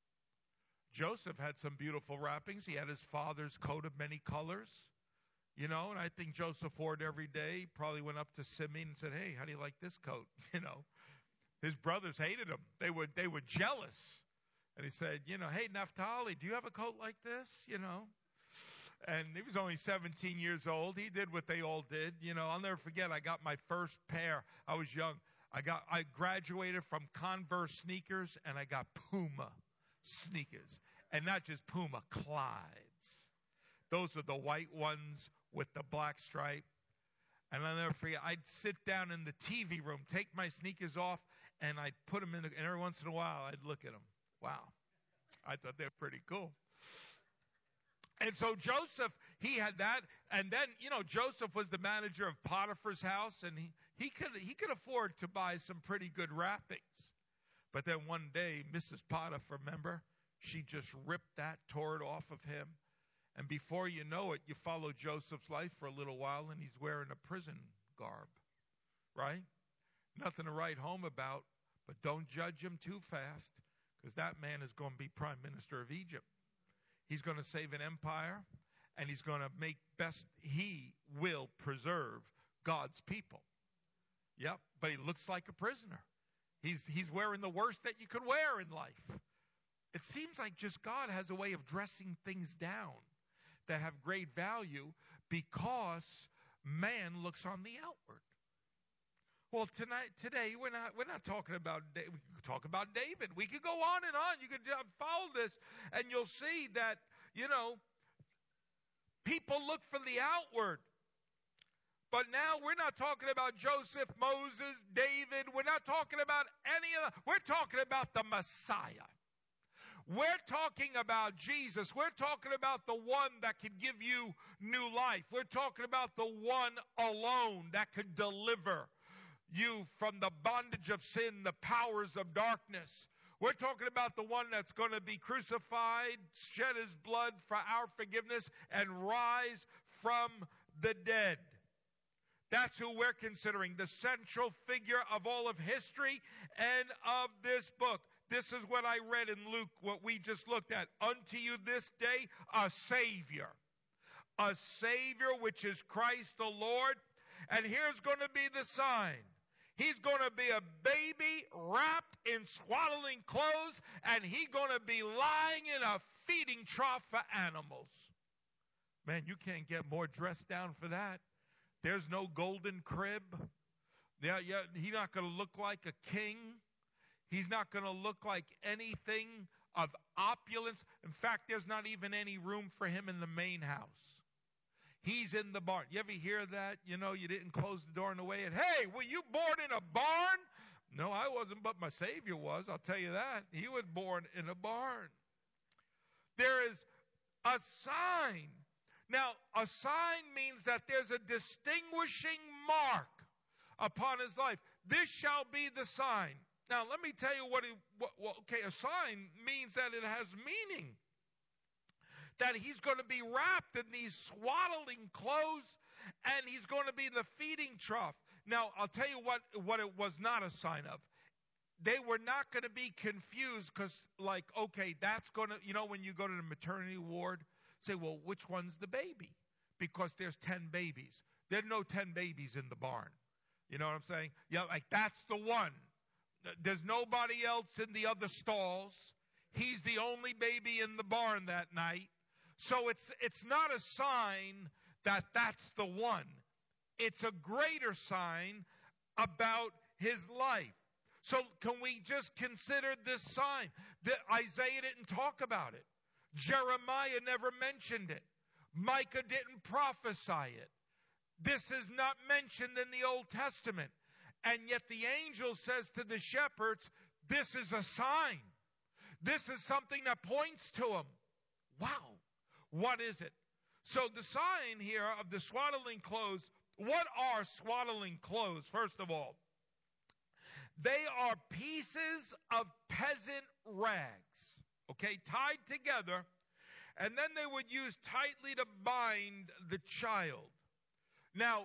Joseph had some beautiful wrappings. He had his father's coat of many colors, and I think Joseph wore it every day. He probably went up to Simeon and said, hey, how do you like this coat? His brothers hated him. They were jealous. And he said, hey, Naphtali, do you have a coat like this? And he was only 17 years old. He did what they all did. I'll never forget, I got my first pair. I was young. I graduated from Converse sneakers, and I got Puma sneakers. And not just Puma, Clydes. Those were the white ones with the black stripe. And I'll never forget, I'd sit down in the TV room, take my sneakers off, and I'd put them in, and every once in a while, I'd look at them. Wow. I thought they were pretty cool. And so Joseph, he had that. And then, Joseph was the manager of Potiphar's house, and he could afford to buy some pretty good wrappings. But then one day, Mrs. Potiphar, remember, she just ripped that, tore it off of him. And before you know it, you follow Joseph's life for a little while, and he's wearing a prison garb, right? Nothing to write home about, but don't judge him too fast, because that man is going to be prime minister of Egypt. He's going to save an empire, and he's going to make best. He will preserve God's people. Yep, but he looks like a prisoner. He's wearing the worst that you could wear in life. It seems like just God has a way of dressing things down that have great value because man looks on the outward. Well, today we're not talking about we could talk about David. We could go on and on. You could follow this, and you'll see that people look for the outward. But now we're not talking about Joseph, Moses, David. We're not talking about any of that. We're talking about the Messiah. We're talking about Jesus. We're talking about the one that can give you new life. We're talking about the one alone that could deliver you from the bondage of sin, the powers of darkness. We're talking about the one that's going to be crucified, shed his blood for our forgiveness, and rise from the dead. That's who we're considering, the central figure of all of history and of this book. This is what I read in Luke, what we just looked at. Unto you this day a Savior. A Savior, which is Christ the Lord. And here's going to be the sign. He's going to be a baby wrapped in swaddling clothes, and he's going to be lying in a feeding trough for animals. Man, you can't get more dressed down for that. There's no golden crib. He's not going to look like a king. He's not going to look like anything of opulence. In fact, there's not even any room for him in the main house. He's in the barn. You ever hear that? You know, you didn't close the door on the way in. Hey, were you born in a barn? No, I wasn't, but my Savior was. I'll tell you that. He was born in a barn. There is a sign. Now, a sign means that there's a distinguishing mark upon his life. This shall be the sign. Now, let me tell you a sign means that it has meaning. That he's going to be wrapped in these swaddling clothes, and he's going to be in the feeding trough. Now, I'll tell you what it was not a sign of. They were not going to be confused because, like, okay, that's going to, you know, when you go to the maternity ward, say, well, which one's the baby? Because there's 10 babies. There are no 10 babies in the barn. You know what I'm saying? Yeah, like, that's the one. There's nobody else in the other stalls. He's the only baby in the barn that night. So it's not a sign that that's the one. It's a greater sign about his life. So can we just consider this sign? That Isaiah didn't talk about it. Jeremiah never mentioned it. Micah didn't prophesy it. This is not mentioned in the Old Testament. And yet the angel says to the shepherds, this is a sign. This is something that points to him. Wow. What is it? So the sign here of the swaddling clothes, what are swaddling clothes, first of all? They are pieces of peasant rags, okay, tied together, and then they would use tightly to bind the child. Now,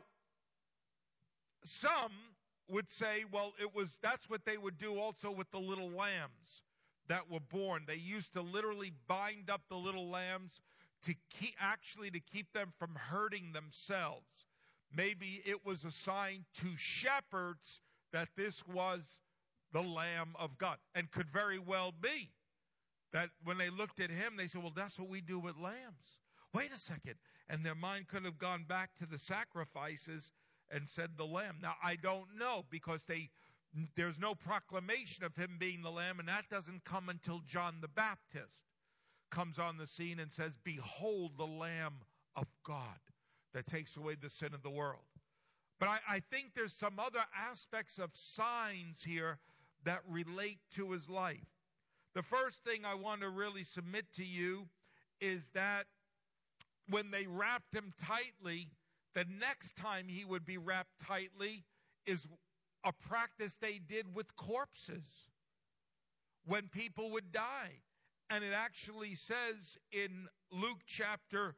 some would say, well, that's what they would do also with the little lambs that were born. They used to literally bind up the little lambs to keep them from hurting themselves. Maybe it was a sign to shepherds that this was the Lamb of God. And could very well be that when they looked at him, they said, well, that's what we do with lambs. Wait a second. And their mind could have gone back to the sacrifices and said the lamb. Now, I don't know, because there's no proclamation of him being the lamb, and that doesn't come until John the Baptist comes on the scene and says, behold the Lamb of God that takes away the sin of the world. But I think there's some other aspects of signs here that relate to his life. The first thing I want to really submit to you is that when they wrapped him tightly, the next time he would be wrapped tightly is a practice they did with corpses when people would die. And it actually says in Luke chapter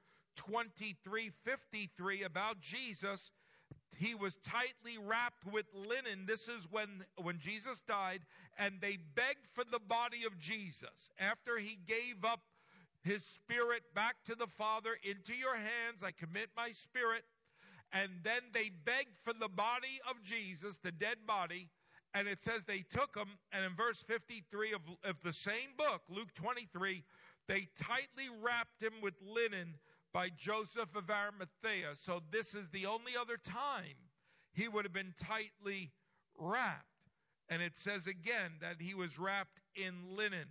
23:53 about Jesus, he was tightly wrapped with linen. This is when Jesus died, and they begged for the body of Jesus. After he gave up his spirit back to the Father, into your hands I commit my spirit. And then they begged for the body of Jesus, the dead body. And it says they took him, and in verse 53 of the same book, Luke 23, they tightly wrapped him with linen by Joseph of Arimathea. So this is the only other time he would have been tightly wrapped. And it says again that he was wrapped in linen.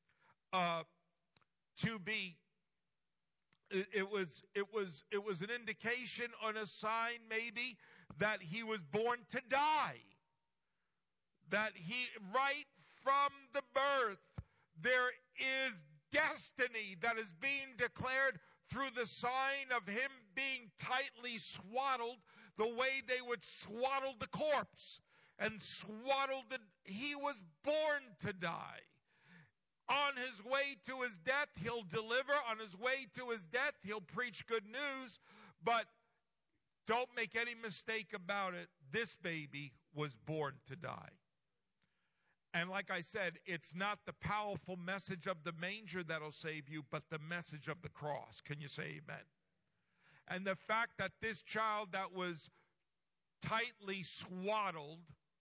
It was an indication on a sign maybe that he was born to die. That right from the birth, there is destiny that is being declared through the sign of him being tightly swaddled, the way they would swaddle the corpse and he was born to die. On his way to his death, he'll deliver. On his way to his death, he'll preach good news. But don't make any mistake about it, this baby was born to die. And like I said, it's not the powerful message of the manger that'll save you, but the message of the cross. Can you say amen? And the fact that this child that was tightly swaddled,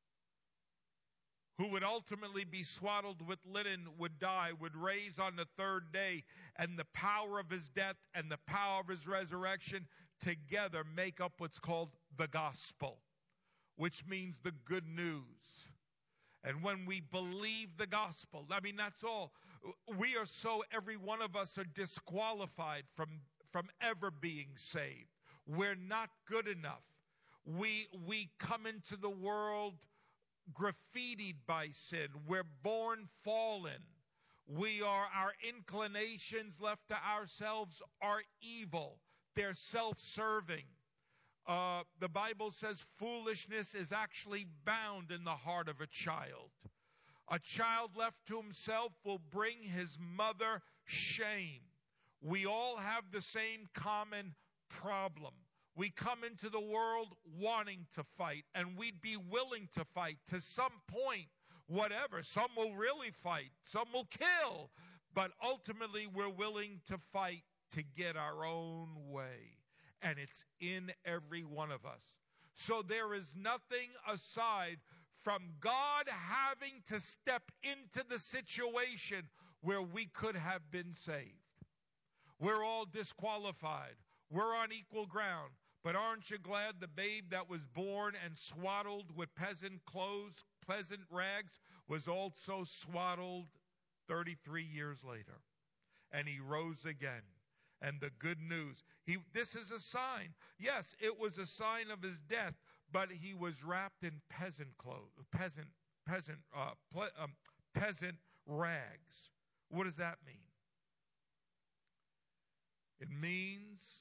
who would ultimately be swaddled with linen, would die, would raise on the third day, and the power of his death and the power of his resurrection together make up what's called the gospel, which means the good news. And when we believe the gospel, I mean, that's all. We are every one of us are disqualified from ever being saved. We're not good enough. We come into the world graffitied by sin. We're born fallen. Our inclinations left to ourselves are evil. They're self-serving. The Bible says foolishness is actually bound in the heart of a child. A child left to himself will bring his mother shame. We all have the same common problem. We come into the world wanting to fight, and we'd be willing to fight to some point, whatever. Some will really fight. Some will kill. But ultimately, we're willing to fight to get our own way. And it's in every one of us. So there is nothing aside from God having to step into the situation where we could have been saved. We're all disqualified. We're on equal ground. But aren't you glad the babe that was born and swaddled with peasant clothes, pleasant rags, was also swaddled 33 years later? And he rose again. And the good news, this is a sign. Yes, it was a sign of his death, but he was wrapped in peasant clothes, peasant rags. What does that mean? It means,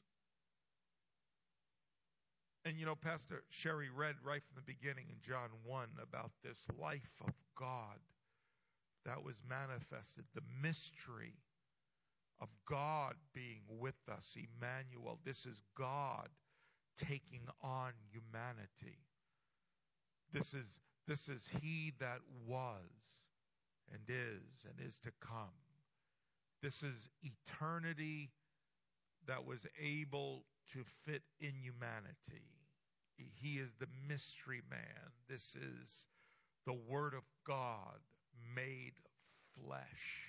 and Pastor Sherry read right from the beginning in John 1 about this life of God that was manifested, the mystery of God being with us, Emmanuel. This is God taking on humanity. This is he that was and is to come. This is eternity that was able to fit in humanity. He is the mystery man. This is the Word of God made flesh.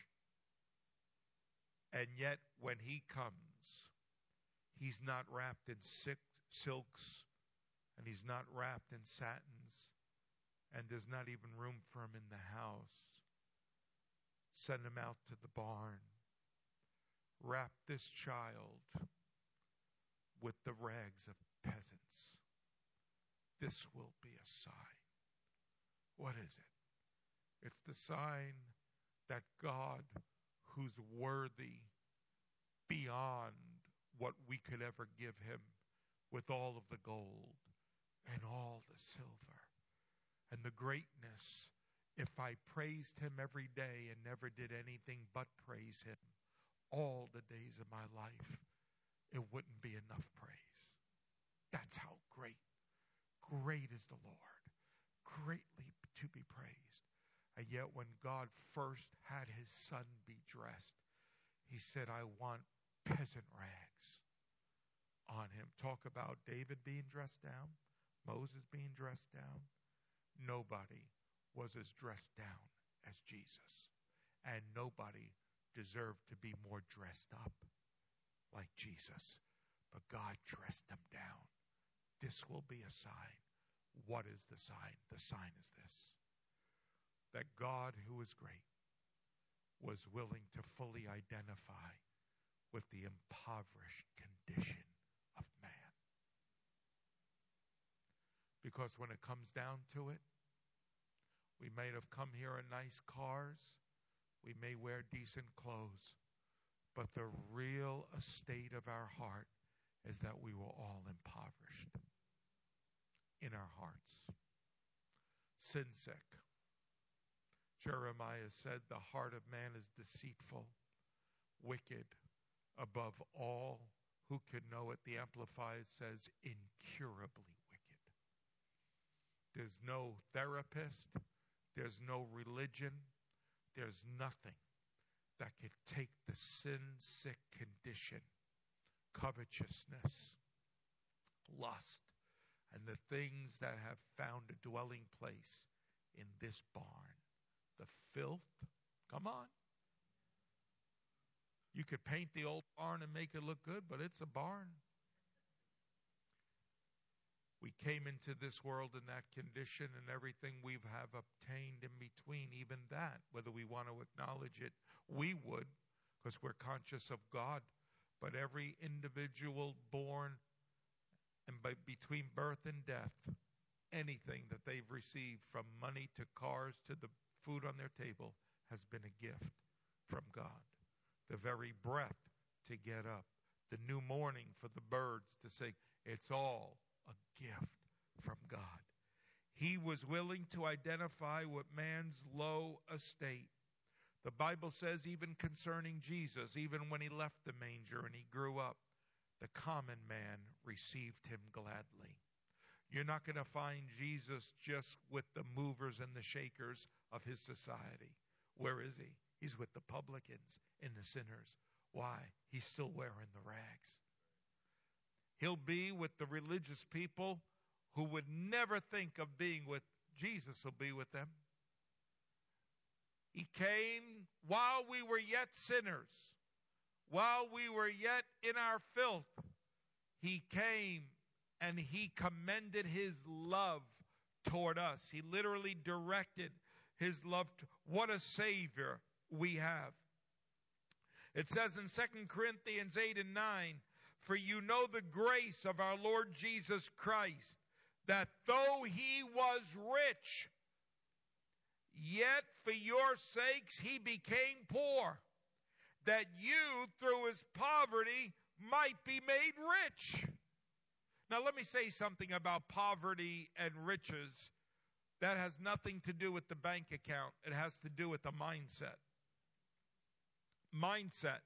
And yet, when he comes, he's not wrapped in silks, and he's not wrapped in satins, and there's not even room for him in the house. Send him out to the barn. Wrap this child with the rags of peasants. This will be a sign. What is it? It's the sign that God, who's worthy beyond what we could ever give him, with all of the gold and all the silver and the greatness, if I praised him every day and never did anything but praise him all the days of my life, it wouldn't be enough praise. That's how great is the Lord, greatly to be praised. And yet when God first had his son be dressed, he said, I want peasant rags on him. Talk about David being dressed down, Moses being dressed down. Nobody was as dressed down as Jesus. And nobody deserved to be more dressed up like Jesus. But God dressed him down. This will be a sign. What is the sign? The sign is this: that God, who is great, was willing to fully identify with the impoverished condition of man. Because when it comes down to it, we may have come here in nice cars, we may wear decent clothes, but the real estate of our heart is that we were all impoverished in our hearts. Sin sick. Jeremiah said, the heart of man is deceitful, wicked, above all who could know it. The Amplified says, incurably wicked. There's no therapist, there's no religion, there's nothing that could take the sin-sick condition, covetousness, lust, and the things that have found a dwelling place in this barn. The filth, come on. You could paint the old barn and make it look good, but it's a barn. We came into this world in that condition, and everything we have obtained in between, even that, whether we want to acknowledge it, we would, because we're conscious of God. But every individual born And between birth and death, anything that they've received, from money to cars to the food on their table, has been a gift from God. The very breath to get up, the new morning for the birds to sing, it's all a gift from God. He was willing to identify with man's low estate. The Bible says even concerning Jesus, even when he left the manger and he grew up, the common man received him gladly. You're not going to find Jesus just with the movers and the shakers of his society. Where is he? He's with the publicans and the sinners. Why? He's still wearing the rags. He'll be with the religious people who would never think of being with Jesus. Will be with them. He came while we were yet sinners, while we were yet in our filth. He came and he commended his love toward us. He literally directed his love. What a Savior we have. It says in 2 Corinthians 8 and 9, for you know the grace of our Lord Jesus Christ, that though he was rich, yet for your sakes he became poor, that you through his poverty might be made rich. Now let me say something about poverty and riches. That has nothing to do with the bank account. It has to do with the mindset. Mindset.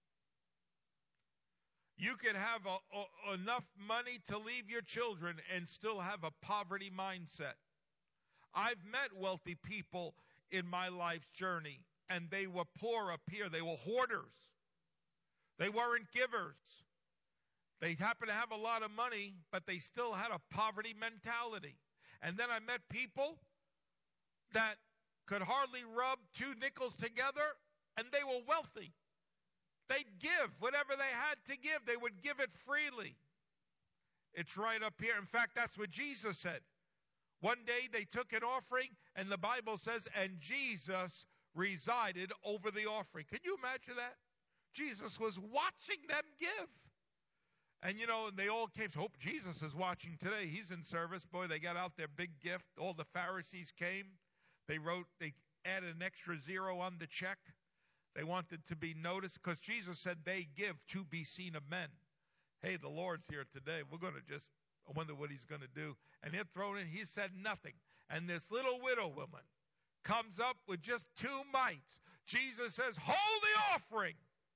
You could have enough money to leave your children and still have a poverty mindset. I've met wealthy people in my life's journey, and they were poor up here. They were hoarders. They weren't givers. They happened to have a lot of money, but they still had a poverty mentality. And then I met people that could hardly rub two nickels together, and they were wealthy. They'd give whatever they had to give. They would give it freely. It's right up here. In fact, that's what Jesus said. One day they took an offering, and the Bible says, and Jesus resided over the offering. Can you imagine that? Jesus was watching them give. And, they all came. So, hope Jesus is watching today. He's in service. Boy, they got out their big gift. All the Pharisees came. They added an extra zero on the check. They wanted to be noticed because Jesus said they give to be seen of men. Hey, the Lord's here today. We're going to I wonder what he's going to do. And they're thrown in. He said nothing. And this little widow woman comes up with just 2 mites. Jesus says, hold the offering.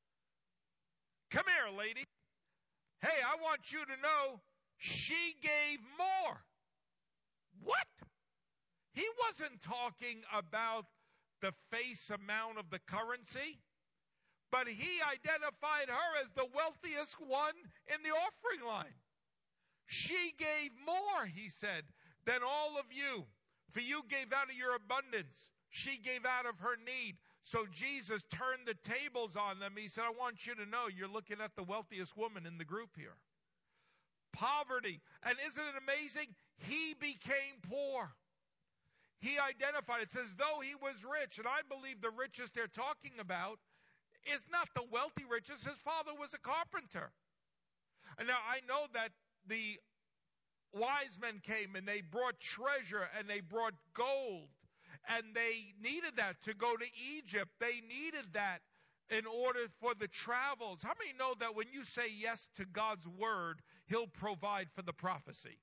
Come here, lady. Hey, I want you to know she gave more. What? He wasn't talking about the face amount of the currency, but he identified her as the wealthiest one in the offering line. She gave more, he said, than all of you. For you gave out of your abundance. She gave out of her need. So Jesus turned the tables on them. He said, I want you to know you're looking at the wealthiest woman in the group here. Poverty. And isn't it amazing? He became poor. He identified. It says, though he was rich, and I believe the richest they're talking about is not the wealthy riches. His father was a carpenter. And now I know that the wise men came and they brought treasure and they brought gold. And they needed that to go to Egypt. They needed that in order for the travels. How many know that when you say yes to God's word, he'll provide for the prophecy?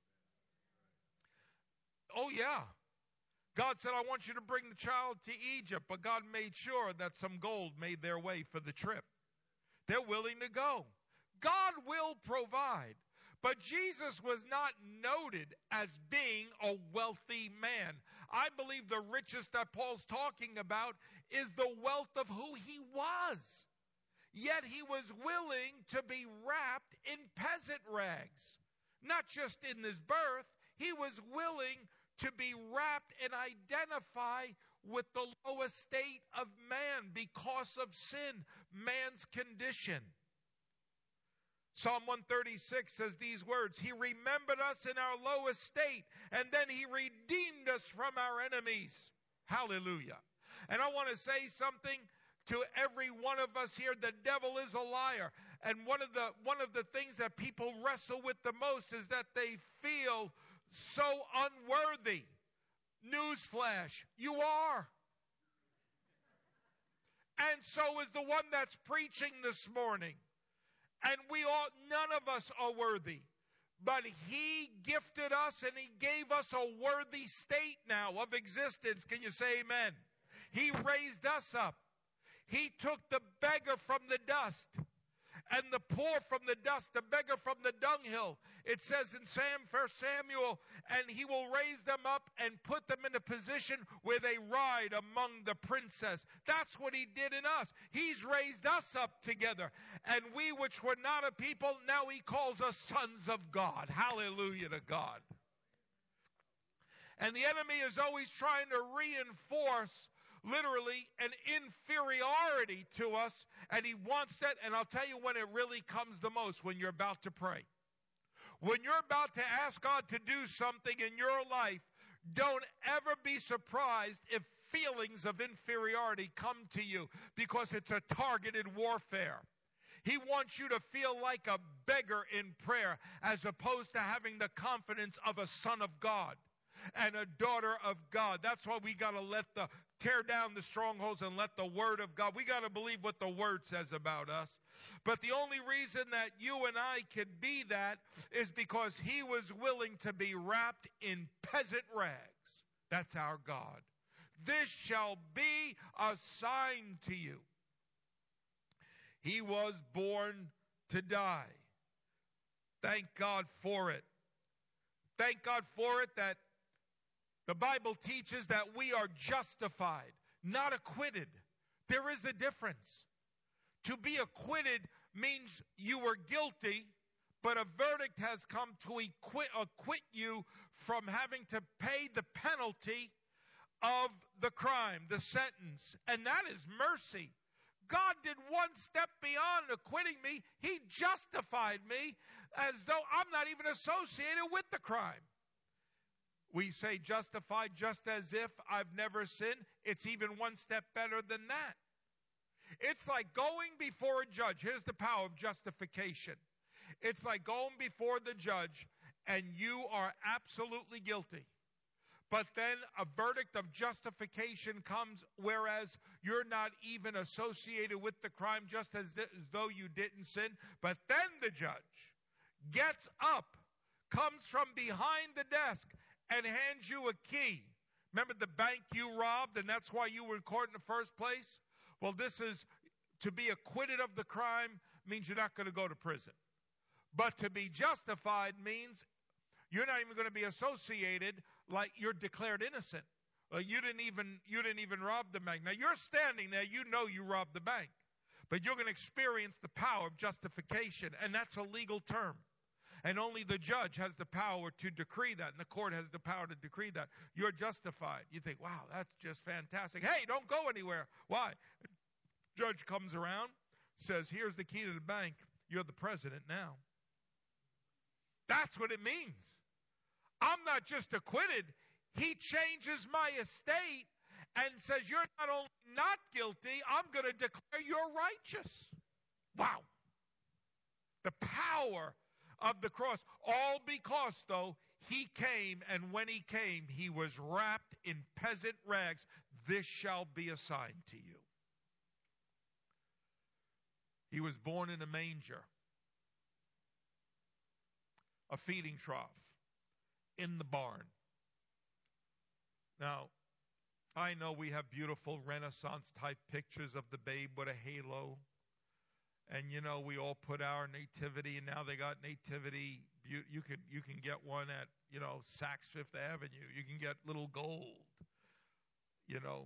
Oh, yeah. God said, I want you to bring the child to Egypt. But God made sure that some gold made their way for the trip. They're willing to go. God will provide. But Jesus was not noted as being a wealthy man. I believe the richest that Paul's talking about is the wealth of who he was. Yet he was willing to be wrapped in peasant rags. Not just in his birth, he was willing to be wrapped and identify with the low estate of man because of sin, man's condition. Psalm 136 says these words, he remembered us in our low estate, and then he redeemed us from our enemies. Hallelujah. And I want to say something to every one of us here. The devil is a liar. And one of the things that people wrestle with the most is that they feel so unworthy. Newsflash, you are. And so is the one that's preaching this morning. And none of us are worthy. But he gifted us and he gave us a worthy state now of existence. Can you say amen? He raised us up. He took the beggar from the dust and the poor from the dust, the beggar from the dunghill. It says in 1 Samuel, and he will raise them up and put them in a position where they ride among the princes. That's what he did in us. He's raised us up together. And we which were not a people, now he calls us sons of God. Hallelujah to God. And the enemy is always trying to reinforce literally an inferiority to us, and he wants that. And I'll tell you when it really comes the most, when you're about to pray. When you're about to ask God to do something in your life, don't ever be surprised if feelings of inferiority come to you, because it's a targeted warfare. He wants you to feel like a beggar in prayer as opposed to having the confidence of a son of God and a daughter of God. That's why we got to tear down the strongholds and let the word of God. We got to believe what the word says about us. But the only reason that you and I can be that is because he was willing to be wrapped in peasant rags. That's our God. This shall be a sign to you. He was born to die. Thank God for it. Thank God for it that the Bible teaches that we are justified, not acquitted. There is a difference. To be acquitted means you were guilty, but a verdict has come to acquit you from having to pay the penalty of the crime, the sentence. And that is mercy. God did one step beyond acquitting me. He justified me as though I'm not even associated with the crime. We say justified just as if I've never sinned. It's even one step better than that. It's like going before a judge. Here's the power of justification. It's like going before the judge and you are absolutely guilty. But then a verdict of justification comes, whereas you're not even associated with the crime, just as though you didn't sin. But then the judge gets up, comes from behind the desk, and hands you a key. Remember the bank you robbed, and that's why you were in court in the first place? Well, this is, to be acquitted of the crime means you're not going to go to prison. But to be justified means you're not even going to be associated, like you're declared innocent. You didn't even rob the bank. Now you're standing there, you know you robbed the bank. But you're going to experience the power of justification, and that's a legal term. And only the judge has the power to decree that, and the court has the power to decree that. You're justified. You think, wow, that's just fantastic. Hey, don't go anywhere. Why? Judge comes around, says, here's the key to the bank. You're the president now. That's what it means. I'm not just acquitted. He changes my estate and says, you're not only not guilty, I'm going to declare you're righteous. Wow. The power of the cross. All because, though, he came, and when he came, he was wrapped in peasant rags. This shall be a sign to you. He was born in a manger, a feeding trough, in the barn. Now, I know we have beautiful Renaissance-type pictures of the babe with a halo. And, you know, we all put our nativity, and now they got nativity. You can get one at, you know, Saks Fifth Avenue. You can get little gold, you know,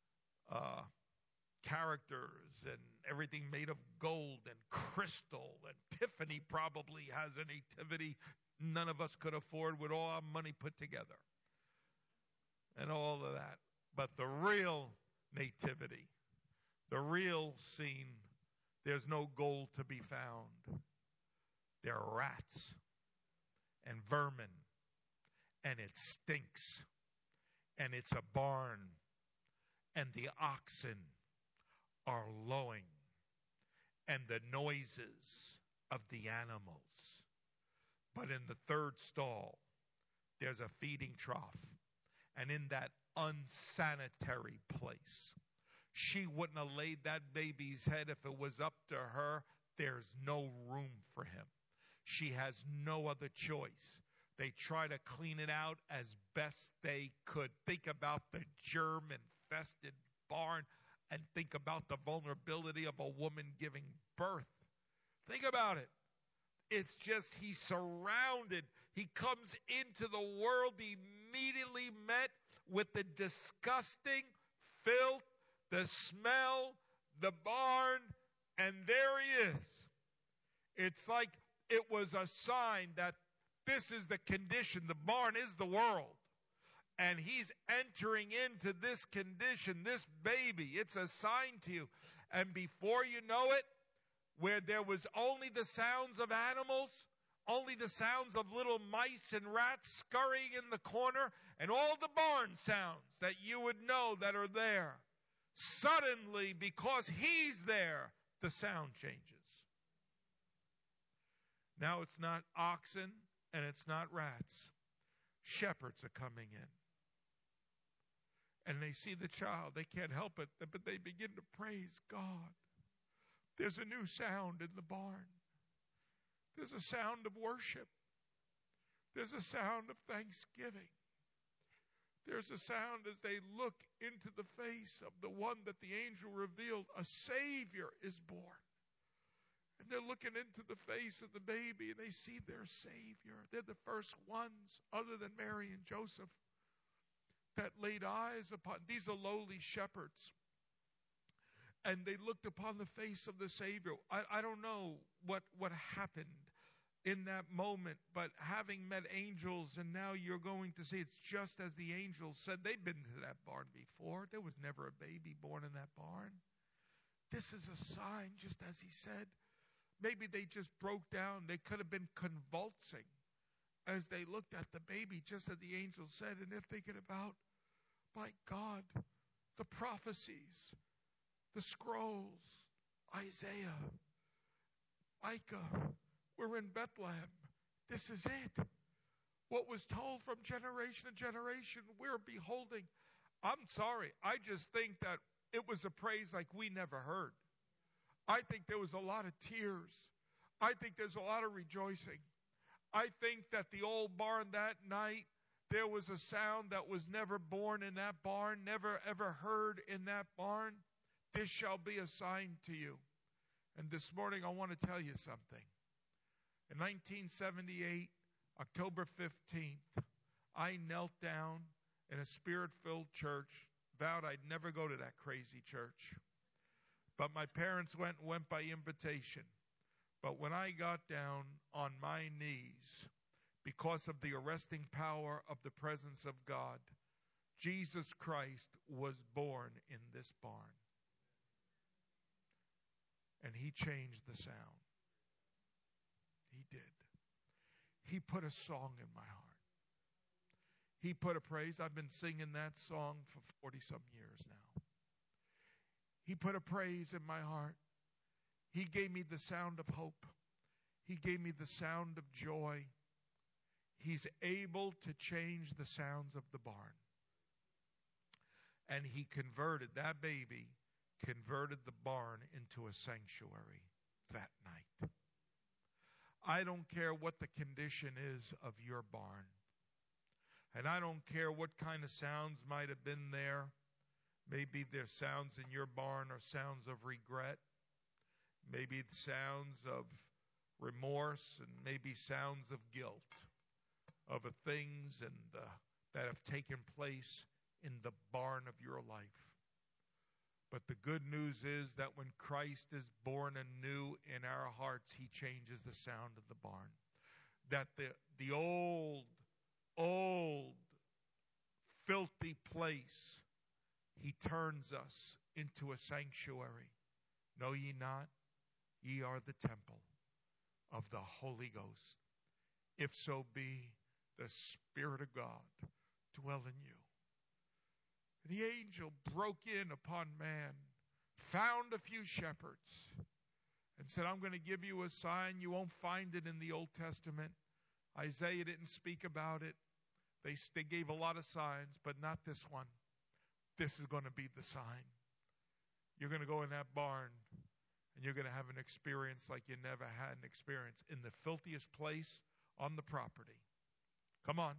characters and everything made of gold and crystal. And Tiffany probably has a nativity none of us could afford with all our money put together and all of that. But the real nativity, the real scene, there's no gold to be found. There are rats and vermin, and it stinks, and it's a barn, and the oxen are lowing, and the noises of the animals. But in the third stall, there's a feeding trough. And in that unsanitary place, she wouldn't have laid that baby's head if it was up to her. There's no room for him. She has no other choice. They try to clean it out as best they could. Think about the germ-infested barn and think about the vulnerability of a woman giving birth. Think about it. It's just he's surrounded. He comes into the world immediately met with the disgusting filth, the smell, the barn, and there he is. It's like it was a sign that this is the condition. The barn is the world. And he's entering into this condition, this baby. It's a sign to you. And before you know it, where there was only the sounds of animals, only the sounds of little mice and rats scurrying in the corner, and all the barn sounds that you would know that are there. Suddenly, because he's there, the sound changes. Now it's not oxen and it's not rats. Shepherds are coming in. And they see the child. They can't help it, but they begin to praise God. There's a new sound in the barn. There's a sound of worship. There's a sound of thanksgiving. There's a sound as they look into the face of the one that the angel revealed. A Savior is born. And they're looking into the face of the baby and they see their Savior. They're the first ones, other than Mary and Joseph, that laid eyes upon. These are lowly shepherds. And they looked upon the face of the Savior. I don't know what happened in that moment, but having met angels, and now you're going to see it's just as the angels said. They've been to that barn before. There was never a baby born in that barn. This is a sign, just as he said. Maybe they just broke down. They could have been convulsing as they looked at the baby, just as the angel said. And they're thinking about, my God, the prophecies, the scrolls, Isaiah, Micah. We're in Bethlehem. This is it. What was told from generation to generation, we're beholding. I'm sorry. I just think that it was a praise like we never heard. I think there was a lot of tears. I think there's a lot of rejoicing. I think that the old barn that night, there was a sound that was never born in that barn, never ever heard in that barn. This shall be a sign to you. And this morning I want to tell you something. In 1978, October 15th, I knelt down in a spirit-filled church, vowed I'd never go to that crazy church. But my parents went by invitation. But when I got down on my knees, because of the arresting power of the presence of God, Jesus Christ was born in this barn. And he changed the sound. He did. He put a song in my heart. He put a praise. I've been singing that song for 40-some years now. He put a praise in my heart. He gave me the sound of hope. He gave me the sound of joy. He's able to change the sounds of the barn. And he converted that baby, converted the barn into a sanctuary that night. I don't care what the condition is of your barn. And I don't care what kind of sounds might have been there. Maybe there's sounds in your barn are sounds of regret. Maybe sounds of remorse, and maybe sounds of guilt of the things that have taken place in the barn of your life. But the good news is that when Christ is born anew in our hearts, he changes the sound of the barn. That the old, filthy place, he turns us into a sanctuary. Know ye not, ye are the temple of the Holy Ghost. If so be the Spirit of God dwell in you. And the angel broke in upon man, found a few shepherds, and said, I'm going to give you a sign. You won't find it in the Old Testament. Isaiah didn't speak about it. They gave a lot of signs, but not this one. This is going to be the sign. You're going to go in that barn, and you're going to have an experience like you never had an experience in the filthiest place on the property. Come on.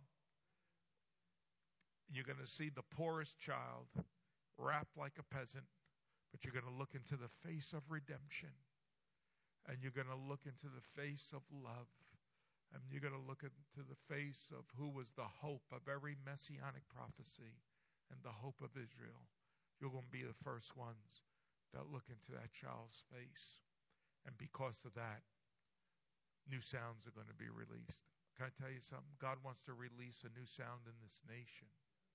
You're going to see the poorest child wrapped like a peasant, but you're going to look into the face of redemption, and you're going to look into the face of love, and you're going to look into the face of who was the hope of every messianic prophecy and the hope of Israel. You're going to be the first ones that look into that child's face. And because of that, new sounds are going to be released. Can I tell you something? God wants to release a new sound in this nation.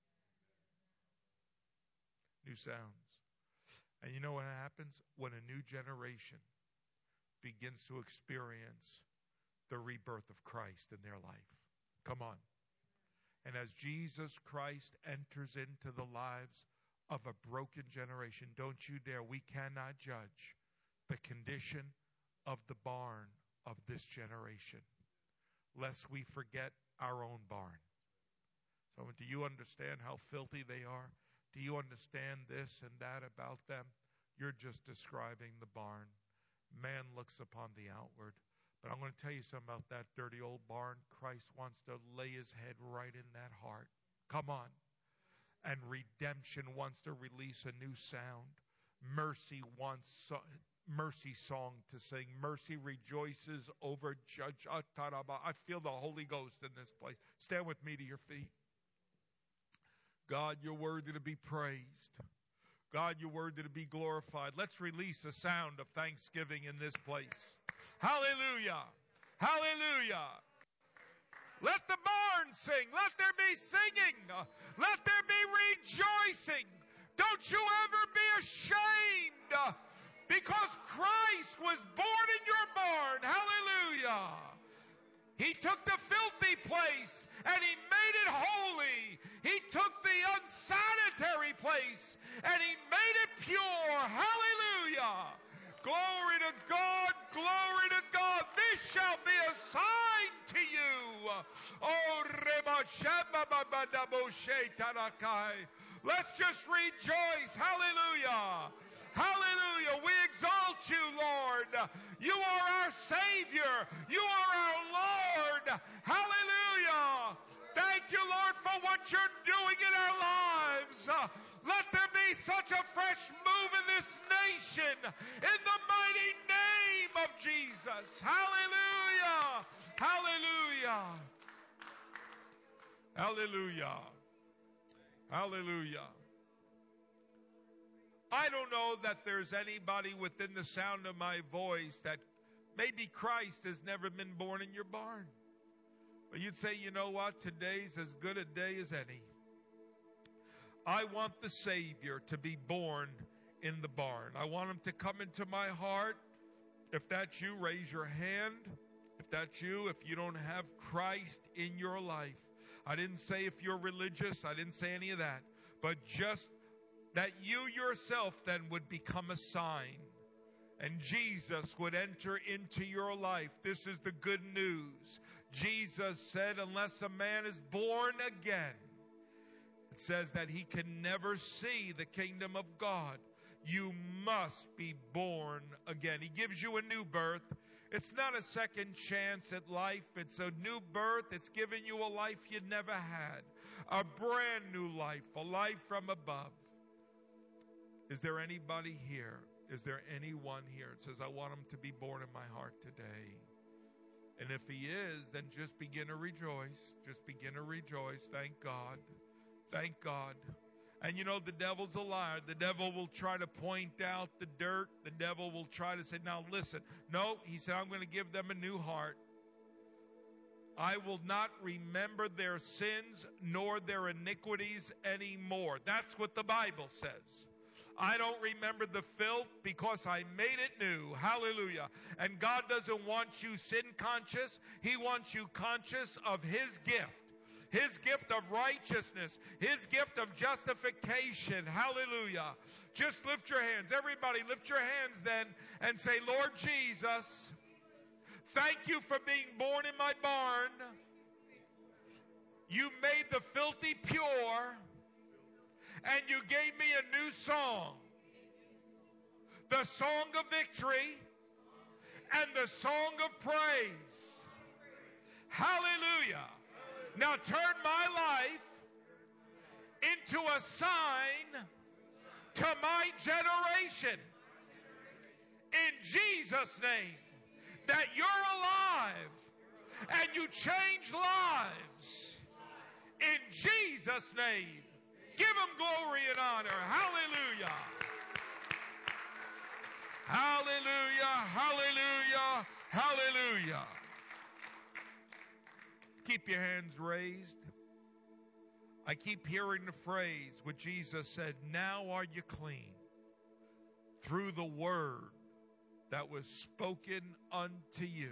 New sounds. And you know what happens? When a new generation begins to experience the rebirth of Christ in their life. Come on. And as Jesus Christ enters into the lives of a broken generation, don't you dare, we cannot judge the condition of the barn of this generation, lest we forget our own barn. So do you understand how filthy they are? Do you understand this and that about them? You're just describing the barn. Man looks upon the outward. But I'm going to tell you something about that dirty old barn. Christ wants to lay his head right in that heart. Come on. And redemption wants to release a new sound. Mercy wants mercy song to sing. Mercy rejoices over judge. I feel the Holy Ghost in this place. Stand with me to your feet. God, you're worthy to be praised. God, you're worthy to be glorified. Let's release a sound of thanksgiving in this place. Hallelujah. Hallelujah. Let the barn sing. Let there be singing. Let there be rejoicing. Don't you ever be ashamed, because Christ was born in your barn. Hallelujah. He took the filthy place and he made it holy. He took the unsanitary place and he made it pure. Hallelujah. Glory to God, glory to God. This shall be a sign to you. Oh, let's just rejoice. Hallelujah. Hallelujah. We exalt you, Lord. You are our Savior. You are our Lord. Hallelujah. Thank you, Lord, for what you're doing in our lives. Let there be such a fresh move in this nation in the mighty name of Jesus. Hallelujah. Hallelujah. Hallelujah. Hallelujah. I don't know that there's anybody within the sound of my voice that maybe Christ has never been born in your barn. But you'd say, you know what? Today's as good a day as any. I want the Savior to be born in the barn. I want him to come into my heart. If that's you, raise your hand. If that's you, if you don't have Christ in your life. I didn't say if you're religious. I didn't say any of that. But just that you yourself then would become a sign. And Jesus would enter into your life. This is the good news. Jesus said, unless a man is born again, it says that he can never see the kingdom of God. You must be born again. He gives you a new birth. It's not a second chance at life. It's a new birth. It's giving you a life you never had. A brand new life. A life from above. Is there anybody here? Is there anyone here that says, I want him to be born in my heart today? And if he is, then just begin to rejoice. Just begin to rejoice. Thank God. Thank God. And you know, the devil's a liar. The devil will try to point out the dirt. The devil will try to say, now listen. No, he said, I'm going to give them a new heart. I will not remember their sins nor their iniquities anymore. That's what the Bible says. I don't remember the filth because I made it new. Hallelujah. And God doesn't want you sin conscious. He wants you conscious of his gift. His gift of righteousness, His gift of justification. Hallelujah. Just lift your hands. Everybody lift your hands then and say, Lord Jesus, thank you for being born in my barn. You made the filthy pure, and you gave me a new song. The song of victory and the song of praise. Hallelujah. Now turn my life into a sign to my generation. In Jesus' name. That you're alive and you change lives. In Jesus' name. Give Him glory and honor. Hallelujah. Hallelujah. Hallelujah. Hallelujah. Keep your hands raised. I keep hearing the phrase what Jesus said, now are you clean through the word that was spoken unto you.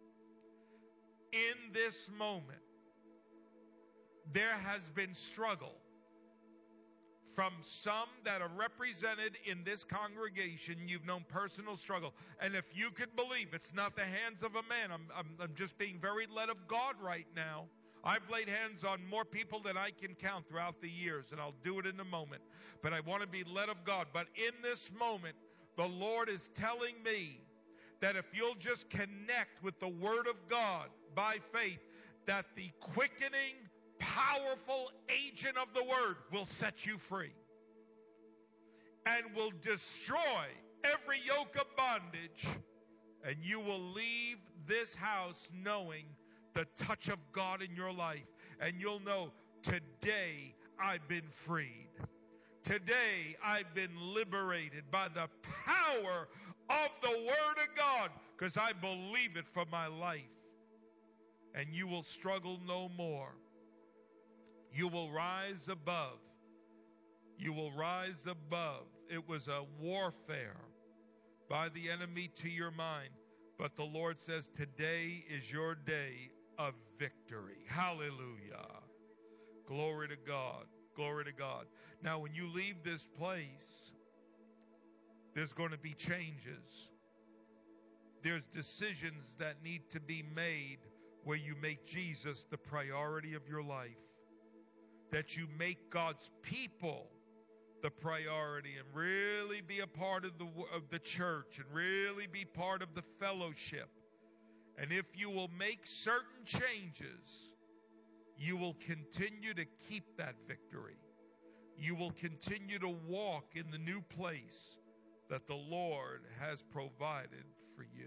In this moment, there has been struggle from some that are represented in this congregation. You've known personal struggle. And if you could believe, it's not the hands of a man. I'm just being very led of God right now. I've laid hands on more people than I can count throughout the years, and I'll do it in a moment. But I want to be led of God. But in this moment, the Lord is telling me that if you'll just connect with the Word of God by faith, that the quickening, powerful agent of the Word will set you free and will destroy every yoke of bondage, and you will leave this house knowing the touch of God in your life, and you'll know, today I've been freed. Today I've been liberated by the power of the Word of God, because I believe it for my life. And you will struggle no more. You will rise above. You will rise above. It was a warfare by the enemy to your mind. But the Lord says, today is your day of victory. Hallelujah. Glory to God. Glory to God. Now, when you leave this place, there's going to be changes. There's decisions that need to be made where you make Jesus the priority of your life. That you make God's people the priority and really be a part of the church and really be part of the fellowship. And if you will make certain changes, you will continue to keep that victory. You will continue to walk in the new place that the Lord has provided for you.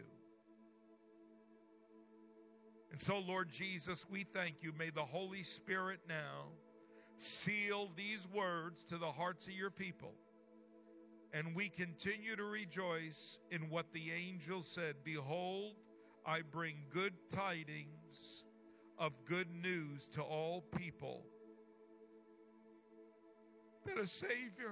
And so, Lord Jesus, we thank you. May the Holy Spirit now seal these words to the hearts of your people. And we continue to rejoice in what the angel said. Behold, I bring good tidings of good news to all people. That a Savior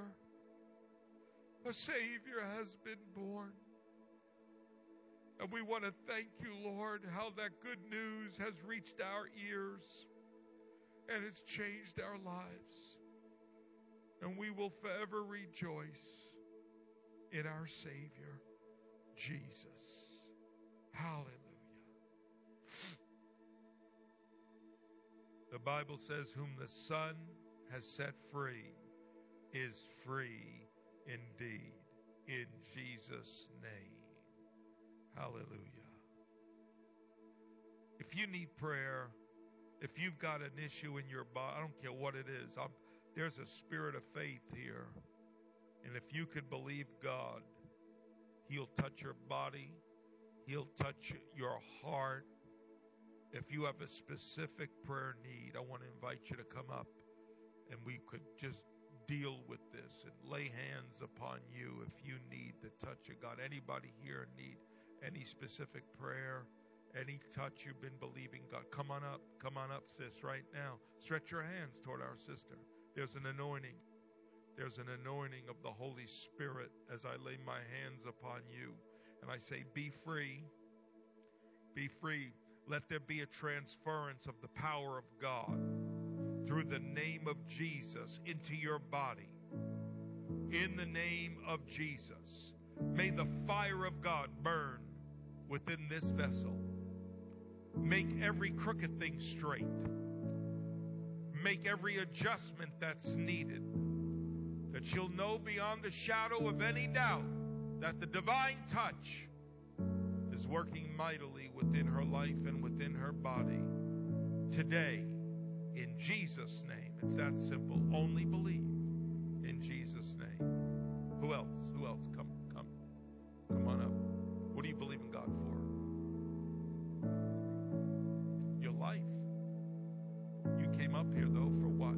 has been born. And we want to thank you, Lord, how that good news has reached our ears and it's changed our lives. And we will forever rejoice in our Savior, Jesus. Hallelujah. The Bible says, whom the Son has set free is free indeed. In Jesus' name. Hallelujah. If you need prayer, if you've got an issue in your body, I don't care what it is, there's a spirit of faith here. And if you could believe God, He'll touch your body. He'll touch your heart. If you have a specific prayer need, I want to invite you to come up and we could just deal with this and lay hands upon you if you need the touch of God. Anybody here need any specific prayer, any touch you've been believing God? Come on up, sis, right now. Stretch your hands toward our sister. There's an anointing. There's an anointing of the Holy Spirit as I lay my hands upon you. And I say, be free. Be free. Let there be a transference of the power of God. through the name of Jesus into your body. In the name of Jesus, may the fire of God burn within this vessel. Make every crooked thing straight. Make every adjustment that's needed, that she'll know beyond the shadow of any doubt that the divine touch is working mightily within her life and within her body. Today, in Jesus' name. It's that simple. Only believe in Jesus' name. Who else? Who else? Come on up. What do you believe in God for? Your life. You came up here, though, for what?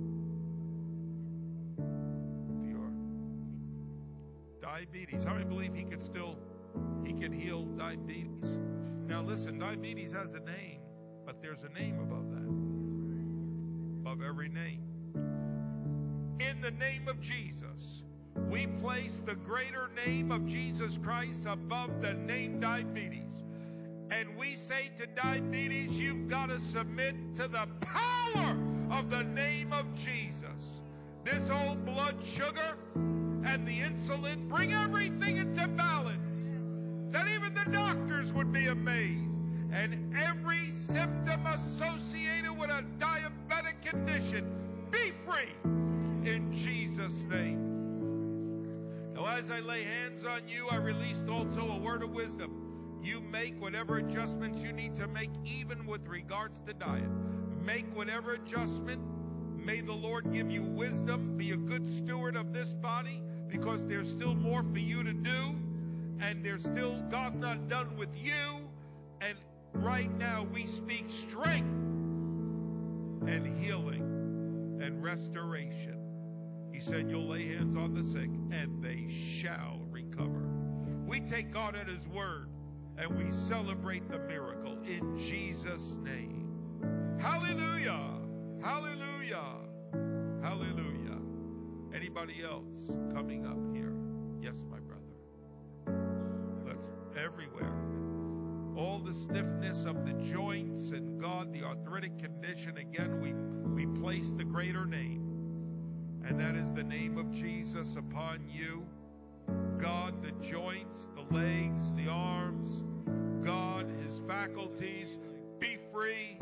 For your diabetes. How many believe he can heal diabetes? Now listen, diabetes has a name, but there's a name above that. Above every name. In the name of Jesus, we place the greater name of Jesus Christ above the name diabetes. And we say to diabetes, you've got to submit to the power of the name of Jesus. This old blood sugar and the insulin, bring everything into balance. That even the doctors would be amazed. And every symptom associated with a diabetic condition, be free in Jesus' name. Now, as I lay hands on you, I released also a word of wisdom. You make whatever adjustments you need to make, even with regards to diet. Make whatever adjustment. May the Lord give you wisdom. Be a good steward of this body, because there's still more for you to do. And God's not done with you. And right now we speak strength and healing and restoration. He said, you'll lay hands on the sick and they shall recover. We take God at His word and we celebrate the miracle in Jesus' name. Hallelujah! Hallelujah! Hallelujah! Anybody else coming up here? Yes, my brother. Let's everywhere. All the stiffness of the joints and God, the arthritic condition, again, we place the greater name. And that is the name of Jesus upon you. God, the joints, the legs, the arms, God, His faculties, be free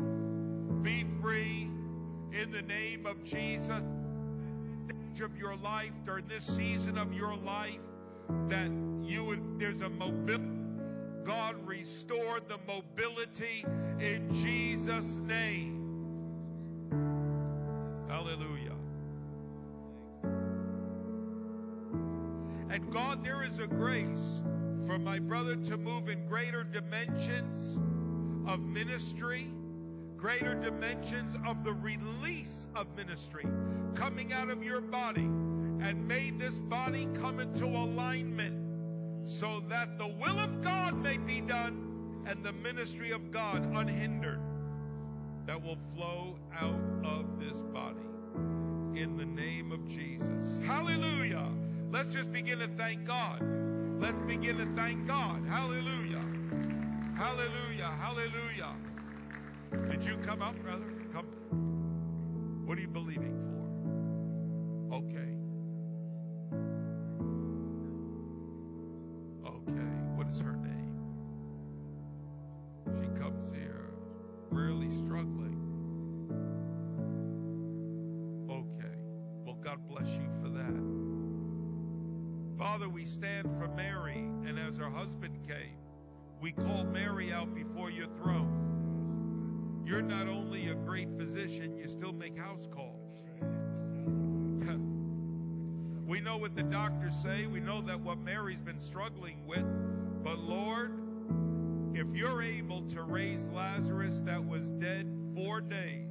in the name of Jesus. Of your life during this season of your life, that there's a mobility. God restored the mobility in Jesus' name. Hallelujah. And God, there is a grace for my brother to move in greater dimensions of ministry, greater dimensions of the release of ministry coming out of your body. And may this body come into alignment so that the will of God may be done and the ministry of God unhindered that will flow out of this body in the name of Jesus. Hallelujah. Let's just begin to thank God. Let's begin to thank God. Hallelujah. Hallelujah. Hallelujah. Did you come up, brother? Come. What are you believing for? Okay. What is her name? She comes here really struggling. Okay. Well, God bless you for that. Father, we stand for Mary, and as her husband came, we call Mary out before your throne. You're not only a great physician, you still make house calls. We know what the doctors say. We know that what Mary's been struggling with. But Lord, if you're able to raise Lazarus that was dead 4 days,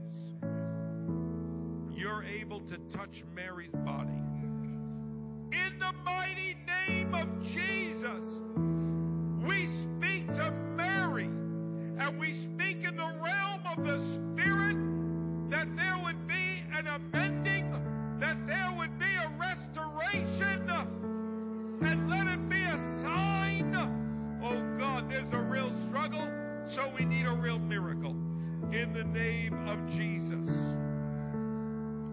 you're able to touch Mary's body. In the mighty name of Jesus, we speak to Mary, and we speak in the realm of the Spirit that there would be an amending, that there would be a restoration, and let it be a sign. Oh God, there's a real struggle, so we need a real miracle. In the name of Jesus.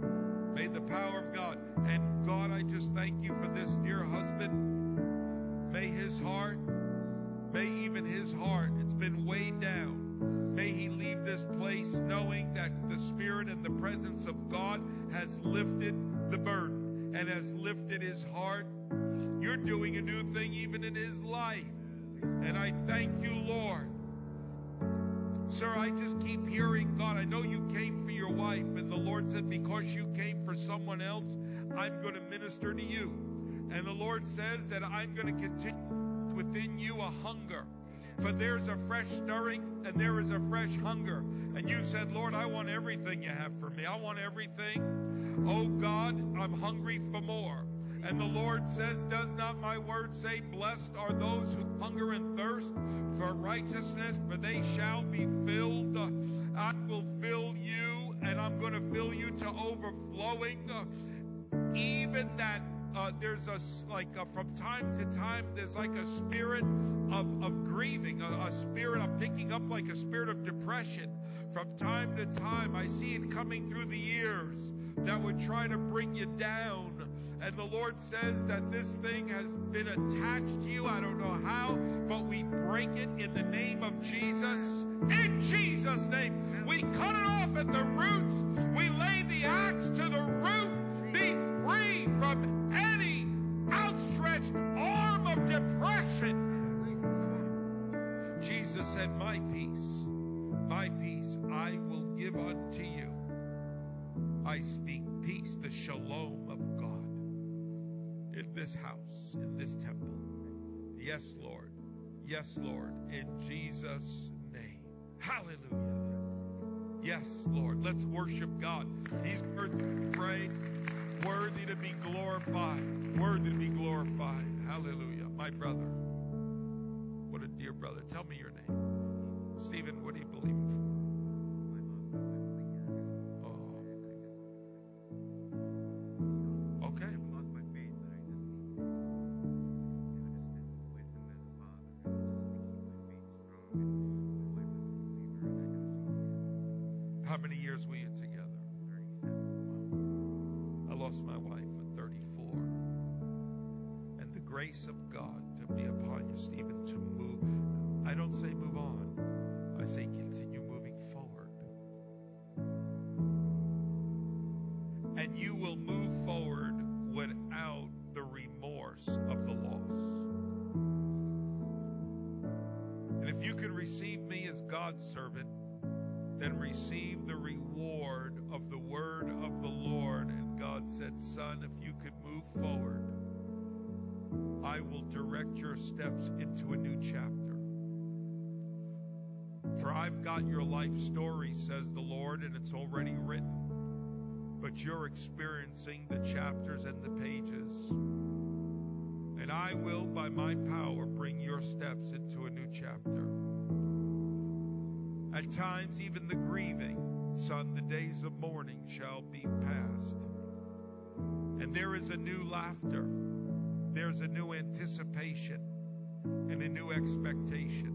his heart, it's been weighed down, may he leave this place knowing that the Spirit and the presence of God has lifted the burden and has lifted his heart. You're doing a new thing even in his life. And I thank you, Lord. Sir, I just keep hearing, God, I know you came for your wife, and the Lord said, because you came for someone else, I'm going to minister to you. And the Lord says that I'm going to continue within you a hunger. For there's a fresh stirring and there is a fresh hunger. And you said, Lord, I want everything you have for me. I want everything. Oh God, I'm hungry for more. And the Lord says, does not my word say, blessed are those who hunger and thirst for righteousness, for they shall be filled. I will fill you, and I'm going to fill you to overflowing. Even that there's from time to time, there's like a spirit of grieving, a spirit I'm picking up, like a spirit of depression. From time to time, I see it coming through the years that would try to bring you down. And the Lord says that this thing has been attached to you. I don't know how, but we break it in the name of Jesus. In Jesus' name, we cut it off at the roots. We lay the axe to the root. Be free from any outstretched arm of depression. Jesus said, my peace I will give unto you. I speak peace, the shalom of God, in this house, in this temple. Yes, Lord. Yes, Lord. In Jesus' name. Hallelujah. Yes, Lord. Let's worship God. He's worthy to be praised, worthy to be glorified, worthy to be glorified. Hallelujah. My brother. What a dear brother. Tell me your name. Stephen, what are you believing for? How many years were you together? 37. I lost my wife at 34. And the grace of God to be upon you, Stephen, to move. I don't say move on. I say continue moving forward. And you will move forward without the remorse of the loss. And if you can receive me as God's servant, then receive the reward of the word of the Lord. And God said, son, if you could move forward, I will direct your steps into a new chapter. For I've got your life story, says the Lord, and it's already written. But you're experiencing the chapters and the pages. And I will, by my power, bring your steps into a new chapter. At times, even the grieving, son, the days of mourning shall be past. And there is a new laughter. There's a new anticipation and a new expectation.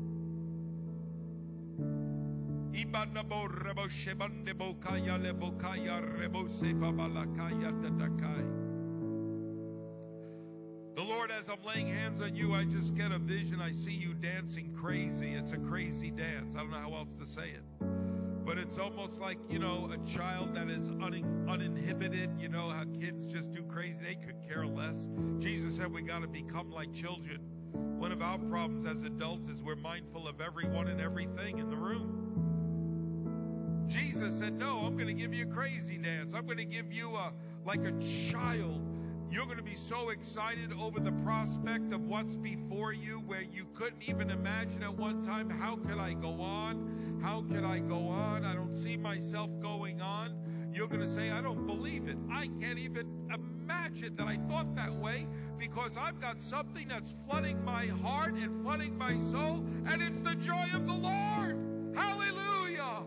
The Lord, as I'm laying hands on you, I just get a vision. I see you dancing crazy. It's a crazy dance. I don't know how else to say it. But it's almost like, a child that is uninhibited. You know how kids just do crazy. They could care less. Jesus said we got to become like children. One of our problems as adults is we're mindful of everyone and everything in the room. Jesus said, no, I'm going to give you a crazy dance. I'm going to give you like a child. You're going to be so excited over the prospect of what's before you, where you couldn't even imagine at one time, how could I go on? How could I go on? I don't see myself going on. You're going to say, I don't believe it. I can't even imagine that I thought that way, because I've got something that's flooding my heart and flooding my soul, and it's the joy of the Lord. Hallelujah.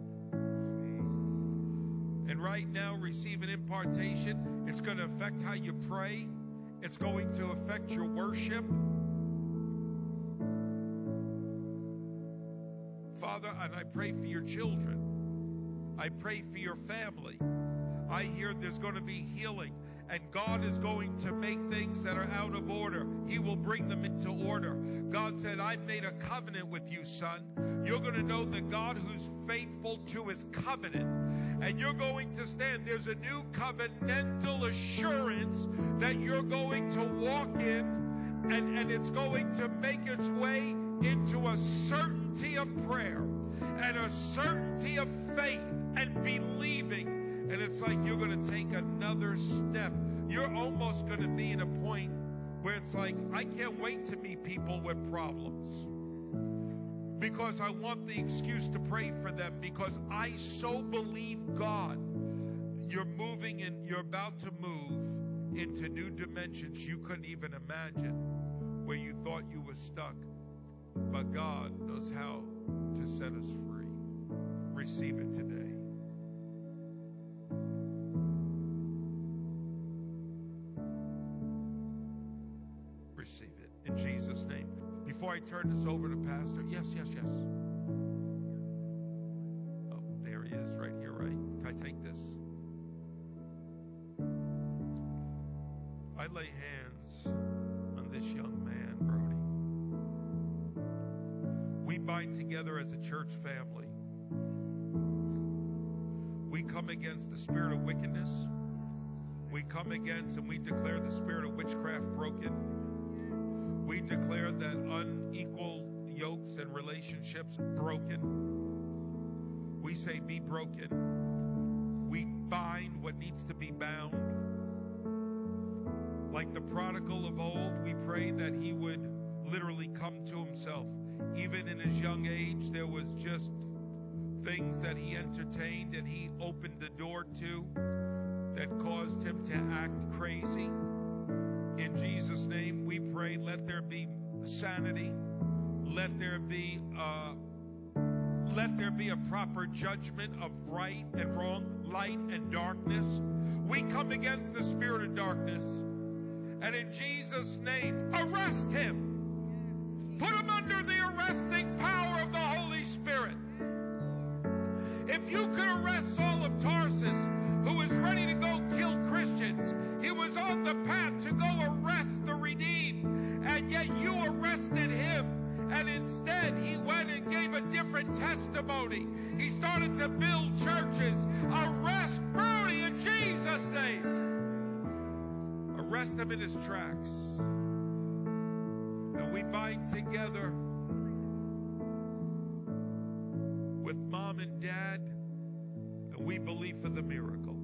And right now, receive an impartation. It's going to affect how you pray. It's going to affect your worship. Father, and I pray for your children. I pray for your family. I hear there's going to be healing. And God is going to make things that are out of order. He will bring them into order. God said, I've made a covenant with you, son. You're going to know the God who's faithful to his covenant. And you're going to stand. There's a new covenantal assurance that you're going to walk in. And it's going to make its way into a certainty of prayer and a certainty of faith and believing. And it's like you're going to take another step. You're almost going to be in a point where it's like, I can't wait to meet people with problems, because I want the excuse to pray for them, because I so believe God. You're moving and you're about to move into new dimensions you couldn't even imagine, where you thought you were stuck. But God knows how to set us free. Receive it today. Receive it in Jesus' name. Before I turn this over to Pastor, yes. Oh, there he is, right here, right? Can I take this? I lay hands on this young man, Brody. We bind together as a church family. We come against the spirit of wickedness. We come against and we declare the spirit of witchcraft broken. We declare that unequal yokes and relationships broken. We say be broken. We bind what needs to be bound. Like the prodigal of old, we pray that he would literally come to himself. Even in his young age, there was just things that he entertained and he opened the door to that caused him to act crazy. In Jesus' name, we pray, let there be sanity. Let there be a proper judgment of right and wrong, light and darkness. We come against the spirit of darkness. And in Jesus' name, arrest him. Put him under the arresting power of the Holy Spirit. If you could arrest Saul of Tarsus, who was ready to go kill Christians, he was on the path to go arrest the redeemed, and yet you arrested him, and instead he went and gave a different testimony. He started to build churches. Arrest Brody in Jesus' name. Arrest him in his tracks. And we bind together with mom and dad, and we believe for the miracle.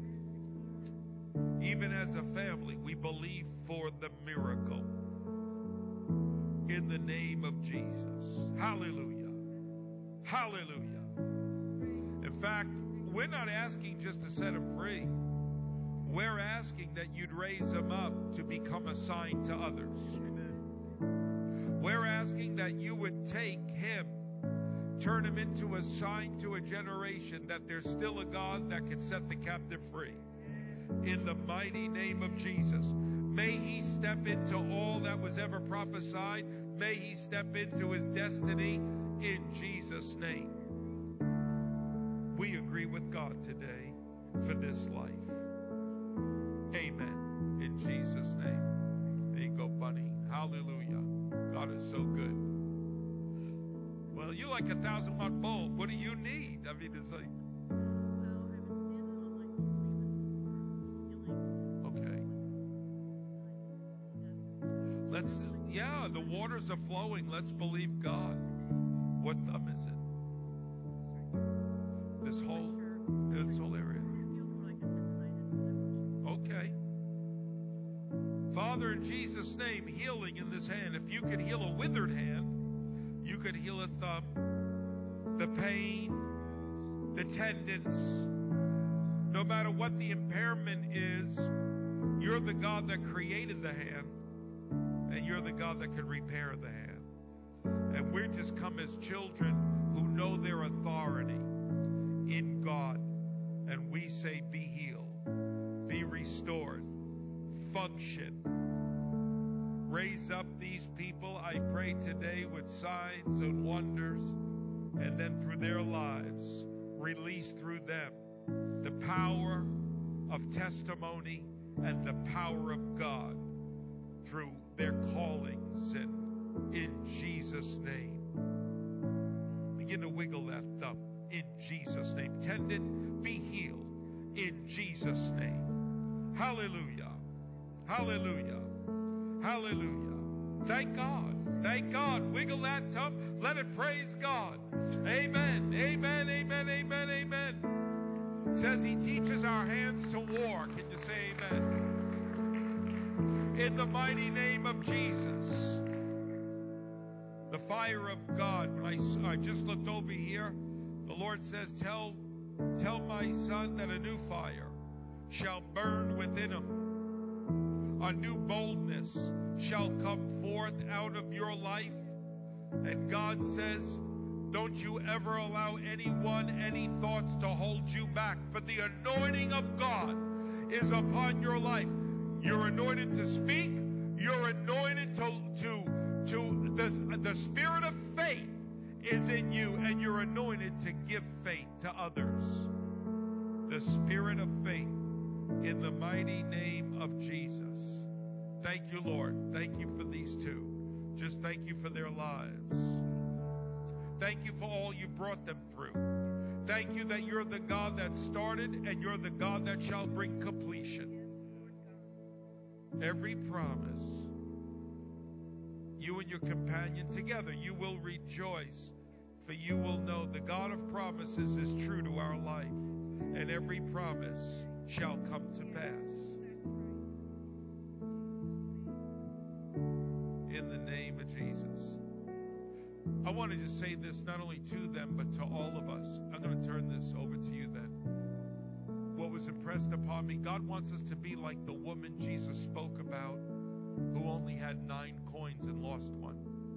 Even as a family, we believe for the miracle. In the name of Jesus. Hallelujah. Hallelujah. In fact, we're not asking just to set him free. We're asking that you'd raise him up to become a sign to others. Amen. We're asking that you would take him, turn him into a sign to a generation that there's still a God that can set the captive free. In the mighty name of Jesus. May he step into all that was ever prophesied. May he step into his destiny in Jesus' name. We agree with God today for this life. Amen. In Jesus' name. There you go, Bunny. Hallelujah. God is so good. Well, you're like a 1,000-watt bulb. What do you need? I mean, it's like... the waters are flowing. Let's believe God. What thumb is it? This whole area. Okay. Father, in Jesus' name, healing in this hand. If you could heal a withered hand, you could heal a thumb, the pain, the tendons. No matter what the impairment is, you're the God that created the hand. And you're the God that can repair the hand. And we're just come as children who know their authority in God. And we say, be healed, be restored, function. Raise up these people, I pray today, with signs and wonders. And then through their lives, release through them the power of testimony and Jesus' name. Hallelujah. Hallelujah. Hallelujah. Thank God. Thank God. Wiggle that tongue. Let it praise God. Amen. Amen. Amen. Amen. Amen. It says he teaches our hands to war. Can you say amen? In the mighty name of Jesus. The fire of God. When I just looked over here, the Lord says, tell my son that a new fire shall burn within him. A new boldness shall come forth out of your life. And God says, don't you ever allow anyone, any thoughts to hold you back. For the anointing of God is upon your life. You're anointed to speak. You're anointed to the spirit of faith is in you, and you're anointed to give faith to others. The spirit of faith in the mighty name of Jesus. Thank you, Lord. Thank you for these two. Just thank you for their lives. Thank you for all you brought them through. Thank you that you're the God that started and you're the God that shall bring completion. Every promise, you and your companion together, you will rejoice, for you will know the God of promises is true to our life, and every promise shall come to pass. In the name of Jesus. I want to just say this not only to them, but to all of us. I'm going to turn this over to you then. What was impressed upon me, God wants us to be like the woman Jesus spoke about who only had 9 coins and lost 1.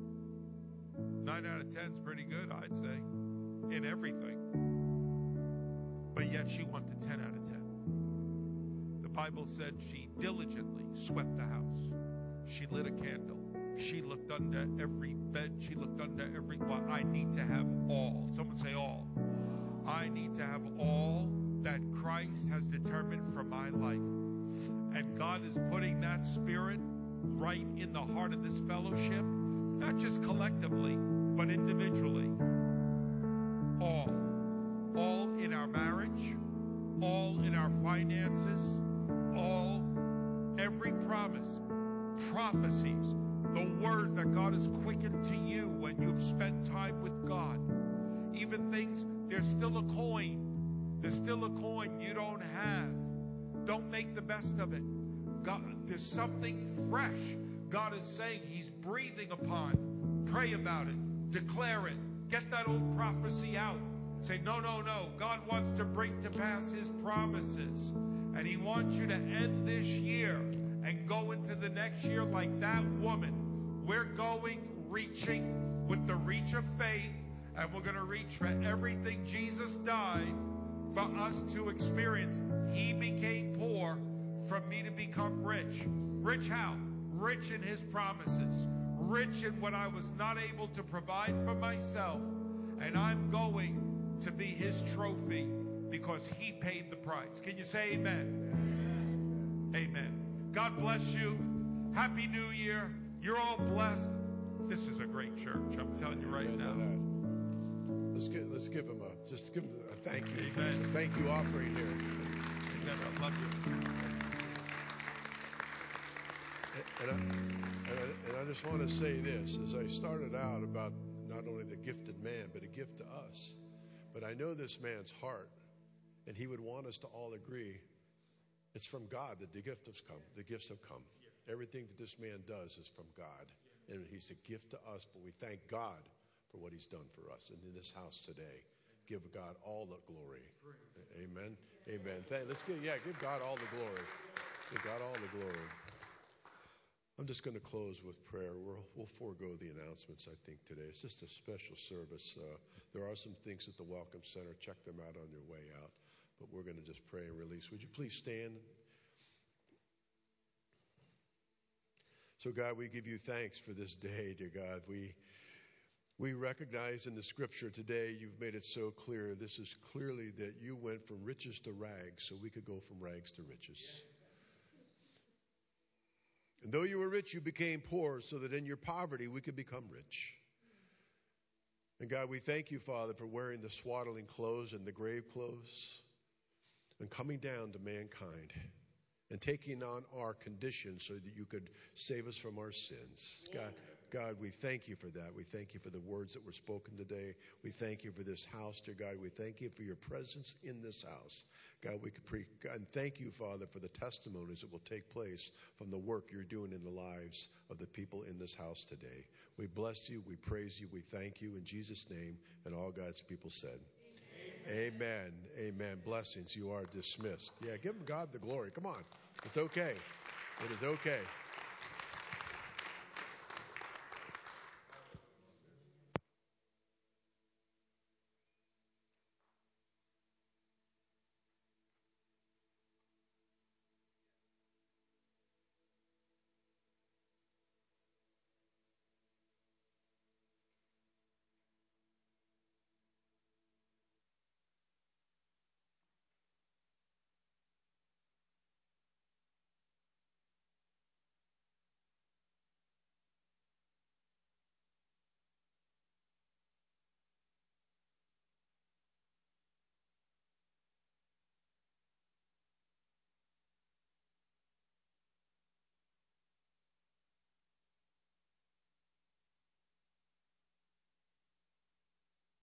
9 out of 10 is pretty good, I'd say, in everything. But yet she wanted 10 out of 10. The Bible said she diligently swept the house. She lit a candle. She looked under every bed. She looked under every... Well, I need to have all. Someone say all. I need to have all that Christ has determined for my life. And God is putting that spirit right in the heart of this fellowship, not just collectively, but individually. All. All in our marriage, all in our finances, all, every promise, prophecies, the words that God has quickened to you when you've spent time with God. Even things, there's still a coin. There's still a coin you don't have. Don't make the best of it. God, there's something fresh God is saying He's breathing upon. Pray about it. Declare it. Get that old prophecy out. Say, no. God wants to bring to pass His promises. And He wants you to end this year and go into the next year like that woman. We're going, reaching with the reach of faith, and we're going to reach for everything Jesus died for us to experience. He became poor for me to become rich. Rich how? Rich in His promises. Rich in what I was not able to provide for myself. And I'm going to be His trophy because He paid the price. Can you say amen? Amen. God bless you. Happy New Year. You're all blessed. This is a great church. I'm telling you right now. Let's give him a thank you. Amen. A thank you offering here. Amen. I love you. And I just want to say this, as I started out about not only the gifted man, but a gift to us. But I know this man's heart, and he would want us to all agree it's from God that the gifts have come. Everything that this man does is from God. And he's a gift to us, but we thank God for what He's done for us. And in this house today, give God all the glory. Amen. Amen. Give God all the glory. Give God all the glory. I'm just going to close with prayer. We'll forego the announcements, I think, today. It's just a special service. There are some things at the Welcome Center. Check them out on your way out. But we're going to just pray and release. Would you please stand? So, God, we give you thanks for this day, dear God. We recognize in the Scripture today, you've made it so clear. This is clearly that you went from riches to rags so we could go from rags to riches. And though you were rich, you became poor so that in your poverty we could become rich. And God, we thank you, Father, for wearing the swaddling clothes and the grave clothes. and coming down to mankind and taking on our condition so that you could save us from our sins. God, we thank you for that. We thank you for the words that were spoken today. We thank you for this house, dear God. We thank you for your presence in this house. God, and thank you, Father, for the testimonies that will take place from the work you're doing in the lives of the people in this house today. We bless you. We praise you. We thank you in Jesus' name. And all God's people said, Amen. Amen. Blessings. You are dismissed. Yeah, give God the glory. Come on. It's okay. It is okay.